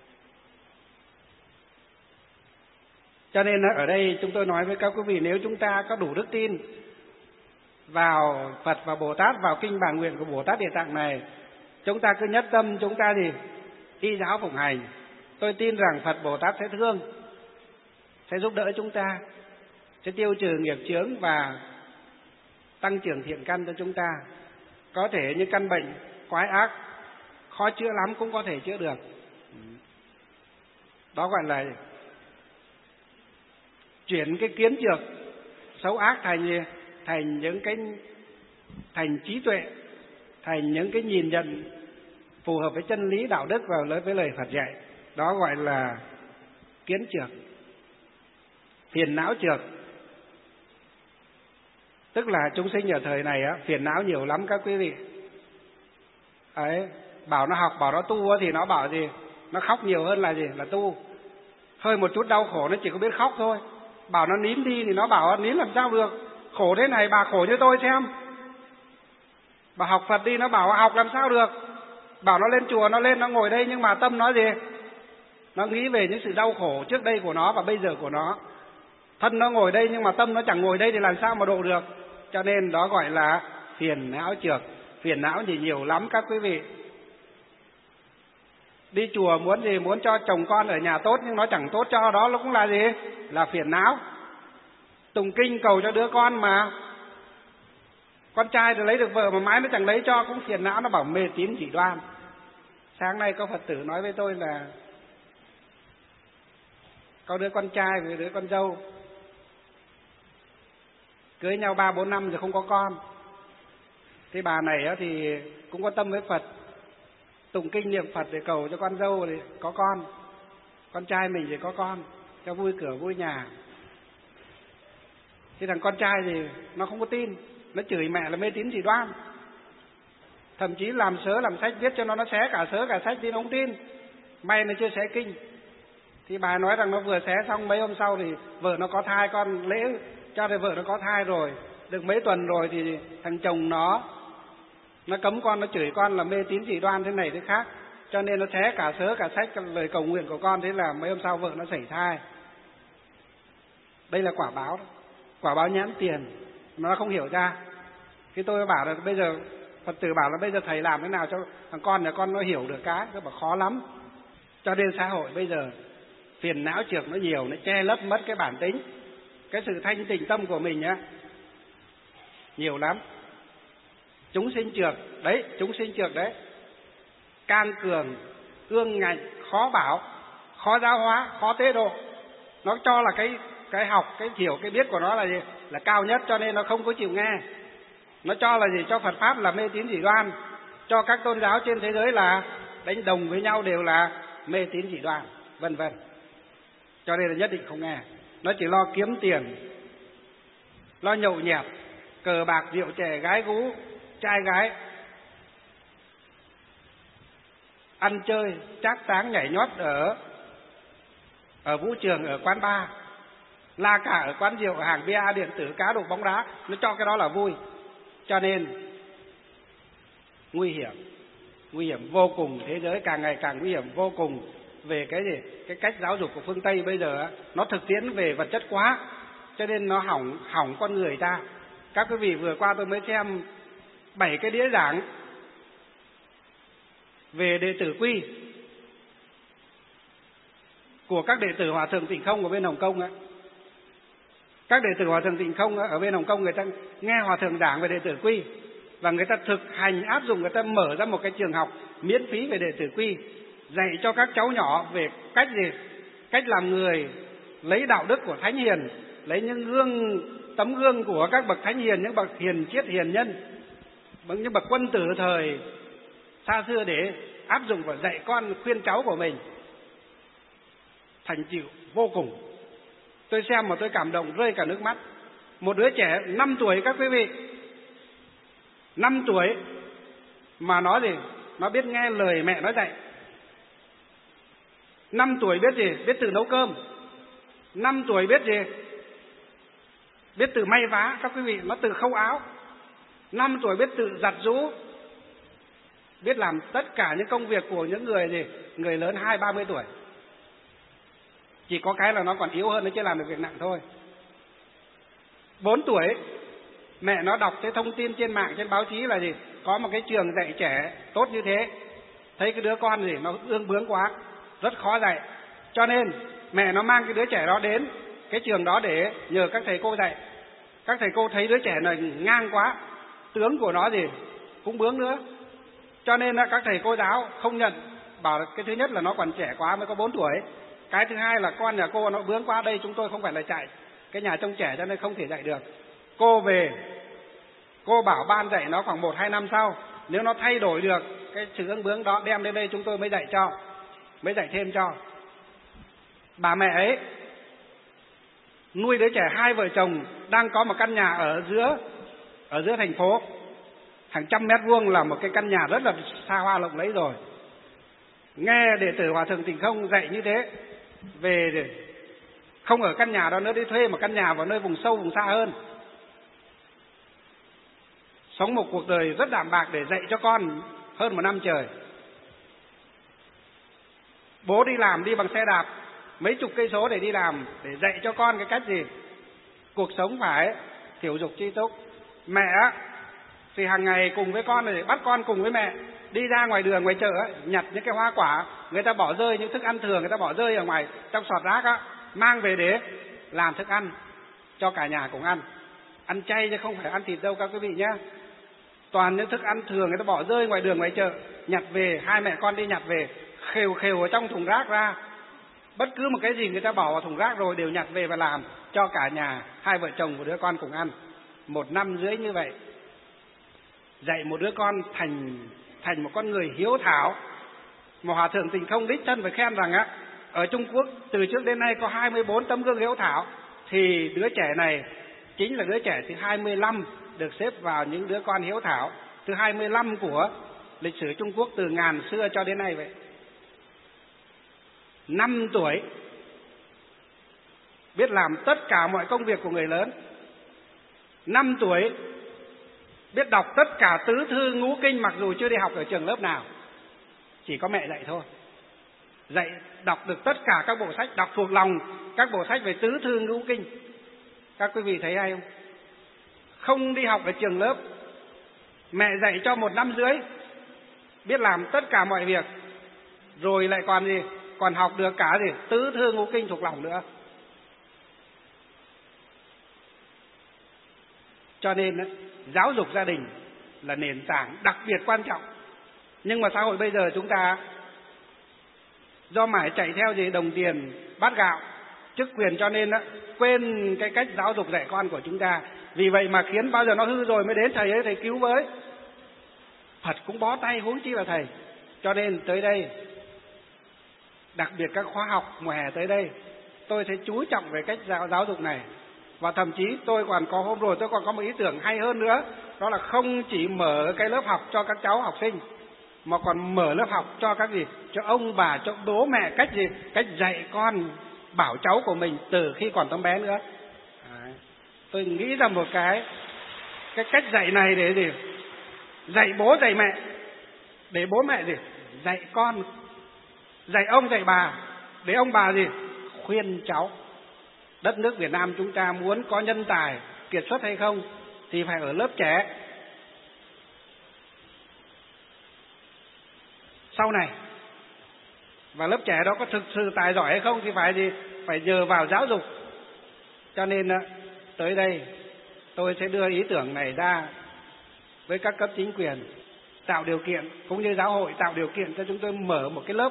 Cho nên ở đây chúng tôi nói với các quý vị, nếu chúng ta có đủ đức tin vào Phật và Bồ Tát, vào kinh bản nguyện của Bồ Tát Địa Tạng này, chúng ta cứ nhất tâm, chúng ta thì y giáo phụng hành, tôi tin rằng Phật Bồ Tát sẽ thương, sẽ giúp đỡ chúng ta, sẽ tiêu trừ nghiệp chướng và tăng trưởng thiện căn cho chúng ta. Có thể những căn bệnh quái ác khó chữa lắm cũng có thể chữa được. Đó gọi là chuyển cái kiến nhược xấu ác thành những cái thành trí tuệ, thành những cái nhìn nhận phù hợp với chân lý đạo đức và với lời Phật dạy. Đó gọi là kiến trược, phiền não trược. Tức là chúng sinh ở thời này á, phiền não nhiều lắm các quý vị. Ấy, bảo nó học, bảo nó tu thì nó bảo gì? Nó khóc nhiều hơn là gì? Là tu. Hơi một chút đau khổ nó chỉ có biết khóc thôi. Bảo nó nín đi thì nó bảo nín làm sao được? Khổ thế này bà khổ như tôi xem. Bà học Phật đi, nó bảo học làm sao được? Bảo nó lên chùa, nó lên nó ngồi đây, nhưng mà tâm nó gì? Nó nghĩ về những sự đau khổ trước đây của nó và bây giờ của nó. Thân nó ngồi đây nhưng mà tâm nó chẳng ngồi đây thì làm sao mà độ được? Cho nên đó gọi là phiền não trược. Phiền não thì nhiều lắm các quý vị. Đi chùa muốn gì? Muốn cho chồng con ở nhà tốt nhưng nó chẳng tốt cho, đó nó cũng là gì? Là phiền não. Tụng kinh cầu cho đứa con mà con trai thì lấy được vợ mà mãi nó chẳng lấy cho, cũng phiền não, nó bảo mê tín dị đoan. Sáng nay có Phật tử nói với tôi là có đứa con trai với đứa con dâu cưới nhau 3-4 năm rồi không có con. Cái bà này thì cũng có tâm với Phật, tụng kinh niệm Phật để cầu cho con dâu thì có con trai mình thì có con, cho vui cửa vui nhà. Thì thằng con trai thì nó không có tin, nó chửi mẹ là mê tín dị đoan, thậm chí làm sớ làm sách viết cho nó xé cả sớ cả sách thì nó không tin. May nó chưa xé kinh. Thì bà nói rằng nó vừa xé xong mấy hôm sau thì vợ nó có thai, con lễ cho thì vợ nó có thai rồi, được mấy tuần rồi thì thằng chồng nó cấm con, nó chửi con là mê tín dị đoan thế này thế khác, cho nên nó xé cả sớ cả sách lời cầu nguyện của con. Thế là mấy hôm sau vợ nó sảy thai. Đây là quả báo đó. Quả báo nhãn tiền mà nó không hiểu ra. Khi tôi bảo là bây giờ Phật tử bảo là bây giờ thầy làm thế nào cho thằng con nhà con nó hiểu được cái, tôi bảo khó lắm. Cho nên xã hội bây giờ phiền não trược nó nhiều, nó che lấp mất cái bản tính, cái sự thanh tịnh tâm của mình á. nhiều lắm. Chúng sinh trược, đấy, chúng sinh trược đấy. Can cường, ương ngạnh, khó bảo, khó giáo hóa, khó tế độ. Nó cho là cái học, cái hiểu, cái biết của nó là gì? Là cao nhất, cho nên nó không có chịu nghe. Nó cho là gì? Cho Phật Pháp là mê tín dị đoan, cho các tôn giáo trên thế giới là đánh đồng với nhau đều là mê tín dị đoan, vân vân. Cho nên là nhất định không nghe. Nó chỉ lo kiếm tiền, lo nhậu nhẹt, cờ bạc, rượu chè, gái gú, trai gái, ăn chơi, trác táng, nhảy nhót ở vũ trường, ở quán bar, la cả ở quán rượu, ở hàng bia điện tử, cá độ bóng đá. Nó cho cái đó là vui. Cho nên nguy hiểm vô cùng. Thế giới càng ngày càng nguy hiểm vô cùng. Về cái gì? Cái cách giáo dục của phương Tây bây giờ nó thực tiễn về vật chất quá, cho nên nó hỏng con người ta. Các quý vị, vừa qua tôi mới xem 7 cái đĩa giảng về đệ tử quy của các đệ tử Hòa thượng Tịnh Không ở bên Hồng Kông ấy. Các đệ tử Hòa thượng Tịnh Không ở bên Hồng Kông, người ta nghe Hòa thượng giảng về đệ tử quy và người ta thực hành áp dụng, người ta mở ra một cái trường học miễn phí về đệ tử quy, dạy cho các cháu nhỏ về cách gì? Cách làm người, lấy đạo đức của thánh hiền, lấy những tấm gương của các bậc thánh hiền, những bậc hiền triết hiền nhân, những bậc quân tử thời xa xưa để áp dụng và dạy con, khuyên cháu của mình. Thành tựu vô cùng. Tôi xem mà tôi cảm động rơi cả nước mắt. Một đứa trẻ 5 tuổi các quý vị, 5 tuổi mà nó gì? Nó biết nghe lời mẹ nó dạy. 5 tuổi biết gì? Biết tự nấu cơm. 5 tuổi biết gì? Biết tự may vá các quý vị, nó tự khâu áo. 5 tuổi biết tự giặt giũ, biết làm tất cả những công việc của những người gì? Người lớn 20-30 tuổi. Chỉ có cái là nó còn yếu hơn, nó chưa làm được việc nặng thôi. 4 tuổi mẹ nó đọc cái thông tin trên mạng, trên báo chí là gì? Có một cái trường dạy trẻ tốt như thế. Thấy cái đứa con gì nó ương bướng quá, rất khó dạy. Cho nên mẹ nó mang cái đứa trẻ đó đến cái trường đó để nhờ các thầy cô dạy. Các thầy cô thấy đứa trẻ này ngang quá, tướng của nó gì cũng bướng nữa, cho nên là các thầy cô giáo không nhận. Bảo cái thứ nhất là nó còn trẻ quá, mới có 4 tuổi. Cái thứ hai là con nhà cô nó bướng quá, đây chúng tôi không phải là chạy cái nhà trông trẻ cho nên không thể dạy được. Cô về, cô bảo ban dạy nó khoảng 1-2 năm sau, nếu nó thay đổi được cái sự ương bướng đó đem đến đây chúng tôi mới dạy cho, mới dạy thêm cho. Bà mẹ ấy nuôi đứa trẻ 2 vợ chồng, đang có một căn nhà ở giữa thành phố, hàng trăm mét vuông, là một cái căn nhà rất là xa hoa lộng lẫy rồi. Nghe đệ tử Hòa thượng Tịnh Không dạy như thế, về để không ở căn nhà đó nữa, đi thuê một căn nhà vào nơi vùng sâu vùng xa hơn, sống một cuộc đời rất đạm bạc để dạy cho con hơn 1 năm trời. Bố đi làm, đi bằng xe đạp mấy chục cây số để đi làm, để dạy cho con cái cách gì cuộc sống phải tiểu dục tri túc. Mẹ thì hàng ngày cùng với con, để bắt con cùng với mẹ đi ra ngoài đường, ngoài chợ nhặt những cái hoa quả người ta bỏ rơi, những thức ăn thừa người ta bỏ rơi ở ngoài trong sọt rác mang về để làm thức ăn cho cả nhà cùng ăn. Ăn chay chứ không phải ăn thịt đâu các quý vị nhé. Toàn những thức ăn thừa người ta bỏ rơi ngoài đường, ngoài chợ, nhặt về, 2 mẹ con đi nhặt về, khều ở trong thùng rác ra. Bất cứ một cái gì người ta bỏ vào thùng rác rồi đều nhặt về và làm cho cả nhà, 2 vợ chồng một đứa con cùng ăn. 1 năm rưỡi như vậy, dạy một đứa con thành một con người hiếu thảo. Một Hòa thượng Tịnh Không đích thân phải khen rằng ở Trung Quốc từ trước đến nay có 24 tấm gương hiếu thảo, thì đứa trẻ này chính là đứa trẻ thứ 25 được xếp vào những đứa con hiếu thảo, thứ 25 của lịch sử Trung Quốc từ ngàn xưa cho đến nay vậy. 5 tuổi biết làm tất cả mọi công việc của người lớn. 5 tuổi biết đọc tất cả tứ thư ngũ kinh, mặc dù chưa đi học ở trường lớp nào, chỉ có mẹ dạy thôi. Dạy đọc được tất cả các bộ sách, đọc thuộc lòng các bộ sách về tứ thư ngũ kinh. Các quý vị thấy hay không? Không đi học ở trường lớp, mẹ dạy cho 1 năm rưỡi, biết làm tất cả mọi việc, rồi lại còn gì? Còn học được cả gì? Tứ thư ngũ kinh thuộc lòng nữa. Cho nên giáo dục gia đình là nền tảng đặc biệt quan trọng. Nhưng mà xã hội bây giờ chúng ta do mải chạy theo gì đồng tiền, bát gạo, chức quyền, cho nên quên cái cách giáo dục dạy con của chúng ta. Vì vậy mà khiến bao giờ nó hư rồi mới đến thầy ấy, thầy cứu với. Phật cũng bó tay, huống chi là thầy. Cho nên tới đây, đặc biệt các khóa học mùa hè tới đây, tôi sẽ chú trọng về cách giáo dục này. Và thậm chí tôi còn có hôm rồi tôi còn có một ý tưởng hay hơn nữa, đó là không chỉ mở cái lớp học cho các cháu học sinh, mà còn mở lớp học cho các gì, cho ông bà, cho bố mẹ cách gì, cách dạy con bảo cháu của mình từ khi còn tấm bé nữa. Đấy. Tôi nghĩ ra một cái cách dạy này để gì, dạy bố dạy mẹ, để bố mẹ gì dạy con, dạy ông dạy bà, để ông bà gì khuyên cháu. Đất nước Việt Nam chúng ta muốn có nhân tài kiệt xuất hay không thì phải ở lớp trẻ. Sau này, và lớp trẻ đó có thực sự tài giỏi hay không thì phải gì, phải nhờ vào giáo dục. Cho nên tới đây tôi sẽ đưa ý tưởng này ra với các cấp chính quyền, tạo điều kiện, cũng như giáo hội tạo điều kiện cho chúng tôi mở một cái lớp.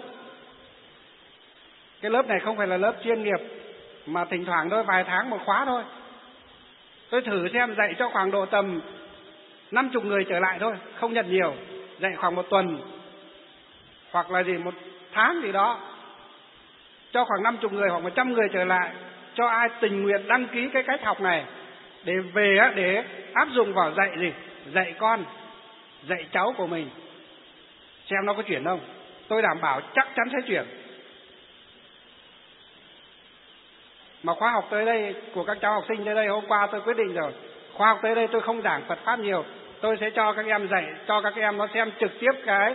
Cái lớp này không phải là lớp chuyên nghiệp, mà thỉnh thoảng thôi, vài tháng một khóa thôi. Tôi thử xem, dạy cho khoảng độ tầm 50 người trở lại thôi, không nhận nhiều, dạy khoảng một tuần hoặc là gì một tháng gì đó, cho khoảng 50 người hoặc 100 người trở lại, cho ai tình nguyện đăng ký cái cách học này để về để áp dụng vào dạy gì, dạy con, dạy cháu của mình, xem nó có chuyển không. Tôi đảm bảo chắc chắn sẽ chuyển. Mà khóa học tới đây của các cháu học sinh tới đây, hôm qua tôi quyết định rồi, khóa học tới đây tôi không giảng Phật pháp nhiều, tôi sẽ cho các em dạy, cho các em nó xem trực tiếp cái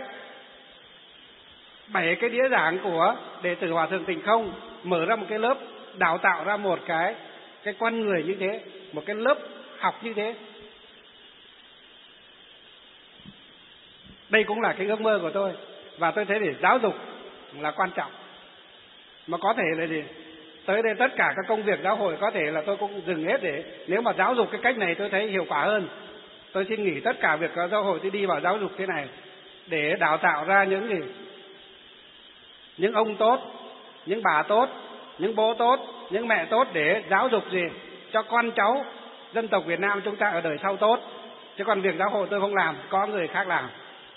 7 cái đĩa giảng của đệ tử Hòa Thượng Tình Không, mở ra một cái lớp đào tạo ra một cái con người như thế, một cái lớp học như thế. Đây cũng là cái ước mơ của tôi, và tôi thấy để giáo dục là quan trọng. Mà có thể là gì, tới đây tất cả các công việc giáo hội có thể là tôi cũng dừng hết, để nếu mà giáo dục cái cách này tôi thấy hiệu quả hơn, tôi xin nghỉ tất cả việc giáo hội, tôi đi vào giáo dục thế này để đào tạo ra những gì, những ông tốt, những bà tốt, những bố tốt, những mẹ tốt, để giáo dục gì cho con cháu dân tộc Việt Nam chúng ta ở đời sau tốt. Chứ còn việc giáo hội tôi không làm, có người khác làm.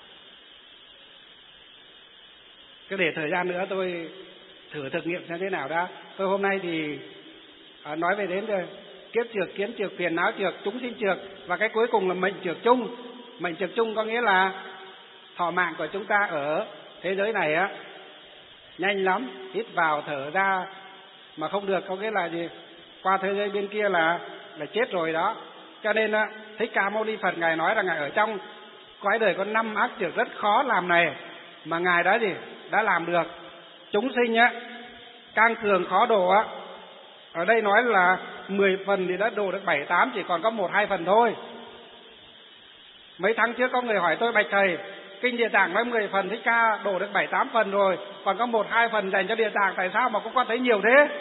Cứ để thời gian nữa tôi thử thực nghiệm xem thế nào đã. Tôi hôm nay thì nói về đến rồi, kiếp trược, kiến trược, phiền não trược, chúng sinh trược, và cái cuối cùng là mệnh trược chung. Mệnh trược chung có nghĩa là thọ mạng của chúng ta ở thế giới này nhanh lắm, hít vào thở ra mà không được, có nghĩa là gì, qua thế giới bên kia là chết rồi đó. Cho nên Thích Ca Mâu Ni Phật ngài nói là ngài ở trong cõi đời có 5 ác trược rất khó làm này, mà ngài đã làm được. Chúng sinh càng cường khó độ ở đây nói là 10 phần thì đã độ được 7-8, chỉ còn có 1-2 phần thôi. Mấy tháng trước có người hỏi tôi, bạch thầy, kinh Địa Tạng nói 10 phần, Thích Ca độ được 7-8 phần rồi, còn có 1-2 phần dành cho Địa Tạng, tại sao mà con thấy nhiều thế?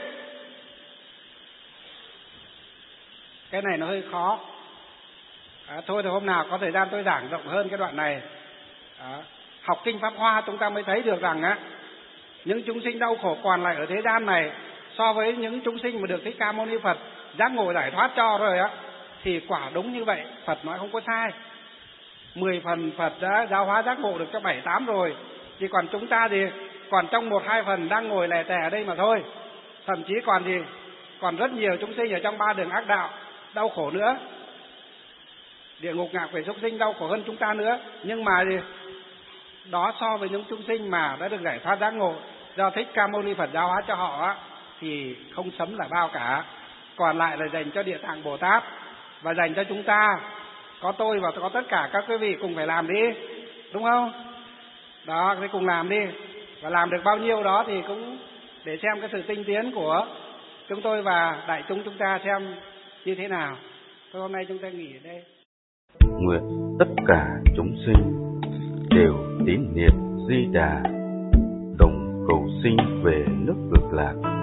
Cái này nó hơi khó. Thôi thì hôm nào có thời gian tôi giảng rộng hơn cái đoạn này. Học kinh Pháp Hoa chúng ta mới thấy được rằng những chúng sinh đau khổ còn lại ở thế gian này, so với những chúng sinh mà được Thích Ca Mâu Ni Phật giác ngộ giải thoát cho rồi thì quả đúng như vậy, Phật nói không có sai. 10 phần Phật đã giáo hóa giác ngộ được cho 7-8 rồi, chỉ còn chúng ta thì còn trong 1-2 phần đang ngồi lẻ tẻ ở đây mà thôi. Thậm chí còn rất nhiều chúng sinh ở trong 3 đường ác đạo đau khổ nữa, địa ngục ngạ quỷ súc sinh đau khổ hơn chúng ta nữa. Nhưng mà đó so với những chúng sinh mà đã được giải thoát giác ngộ do Thích Ca Mâu Ni Phật giáo hóa cho họ thì không sấm là bao cả. Còn lại là dành cho Địa Tạng Bồ Tát và dành cho chúng ta. Có tôi và có tất cả các quý vị cùng phải làm đi, đúng không? Đó, thì cùng làm đi. Và làm được bao nhiêu đó thì cũng để xem cái sự tinh tiến của chúng tôi và đại chúng chúng ta xem như thế nào. Thôi hôm nay chúng ta nghỉ ở đây. Nguyện tất cả chúng sinh đều tín niệm Di Đà, đồng cầu sinh về nước Cực Lạc.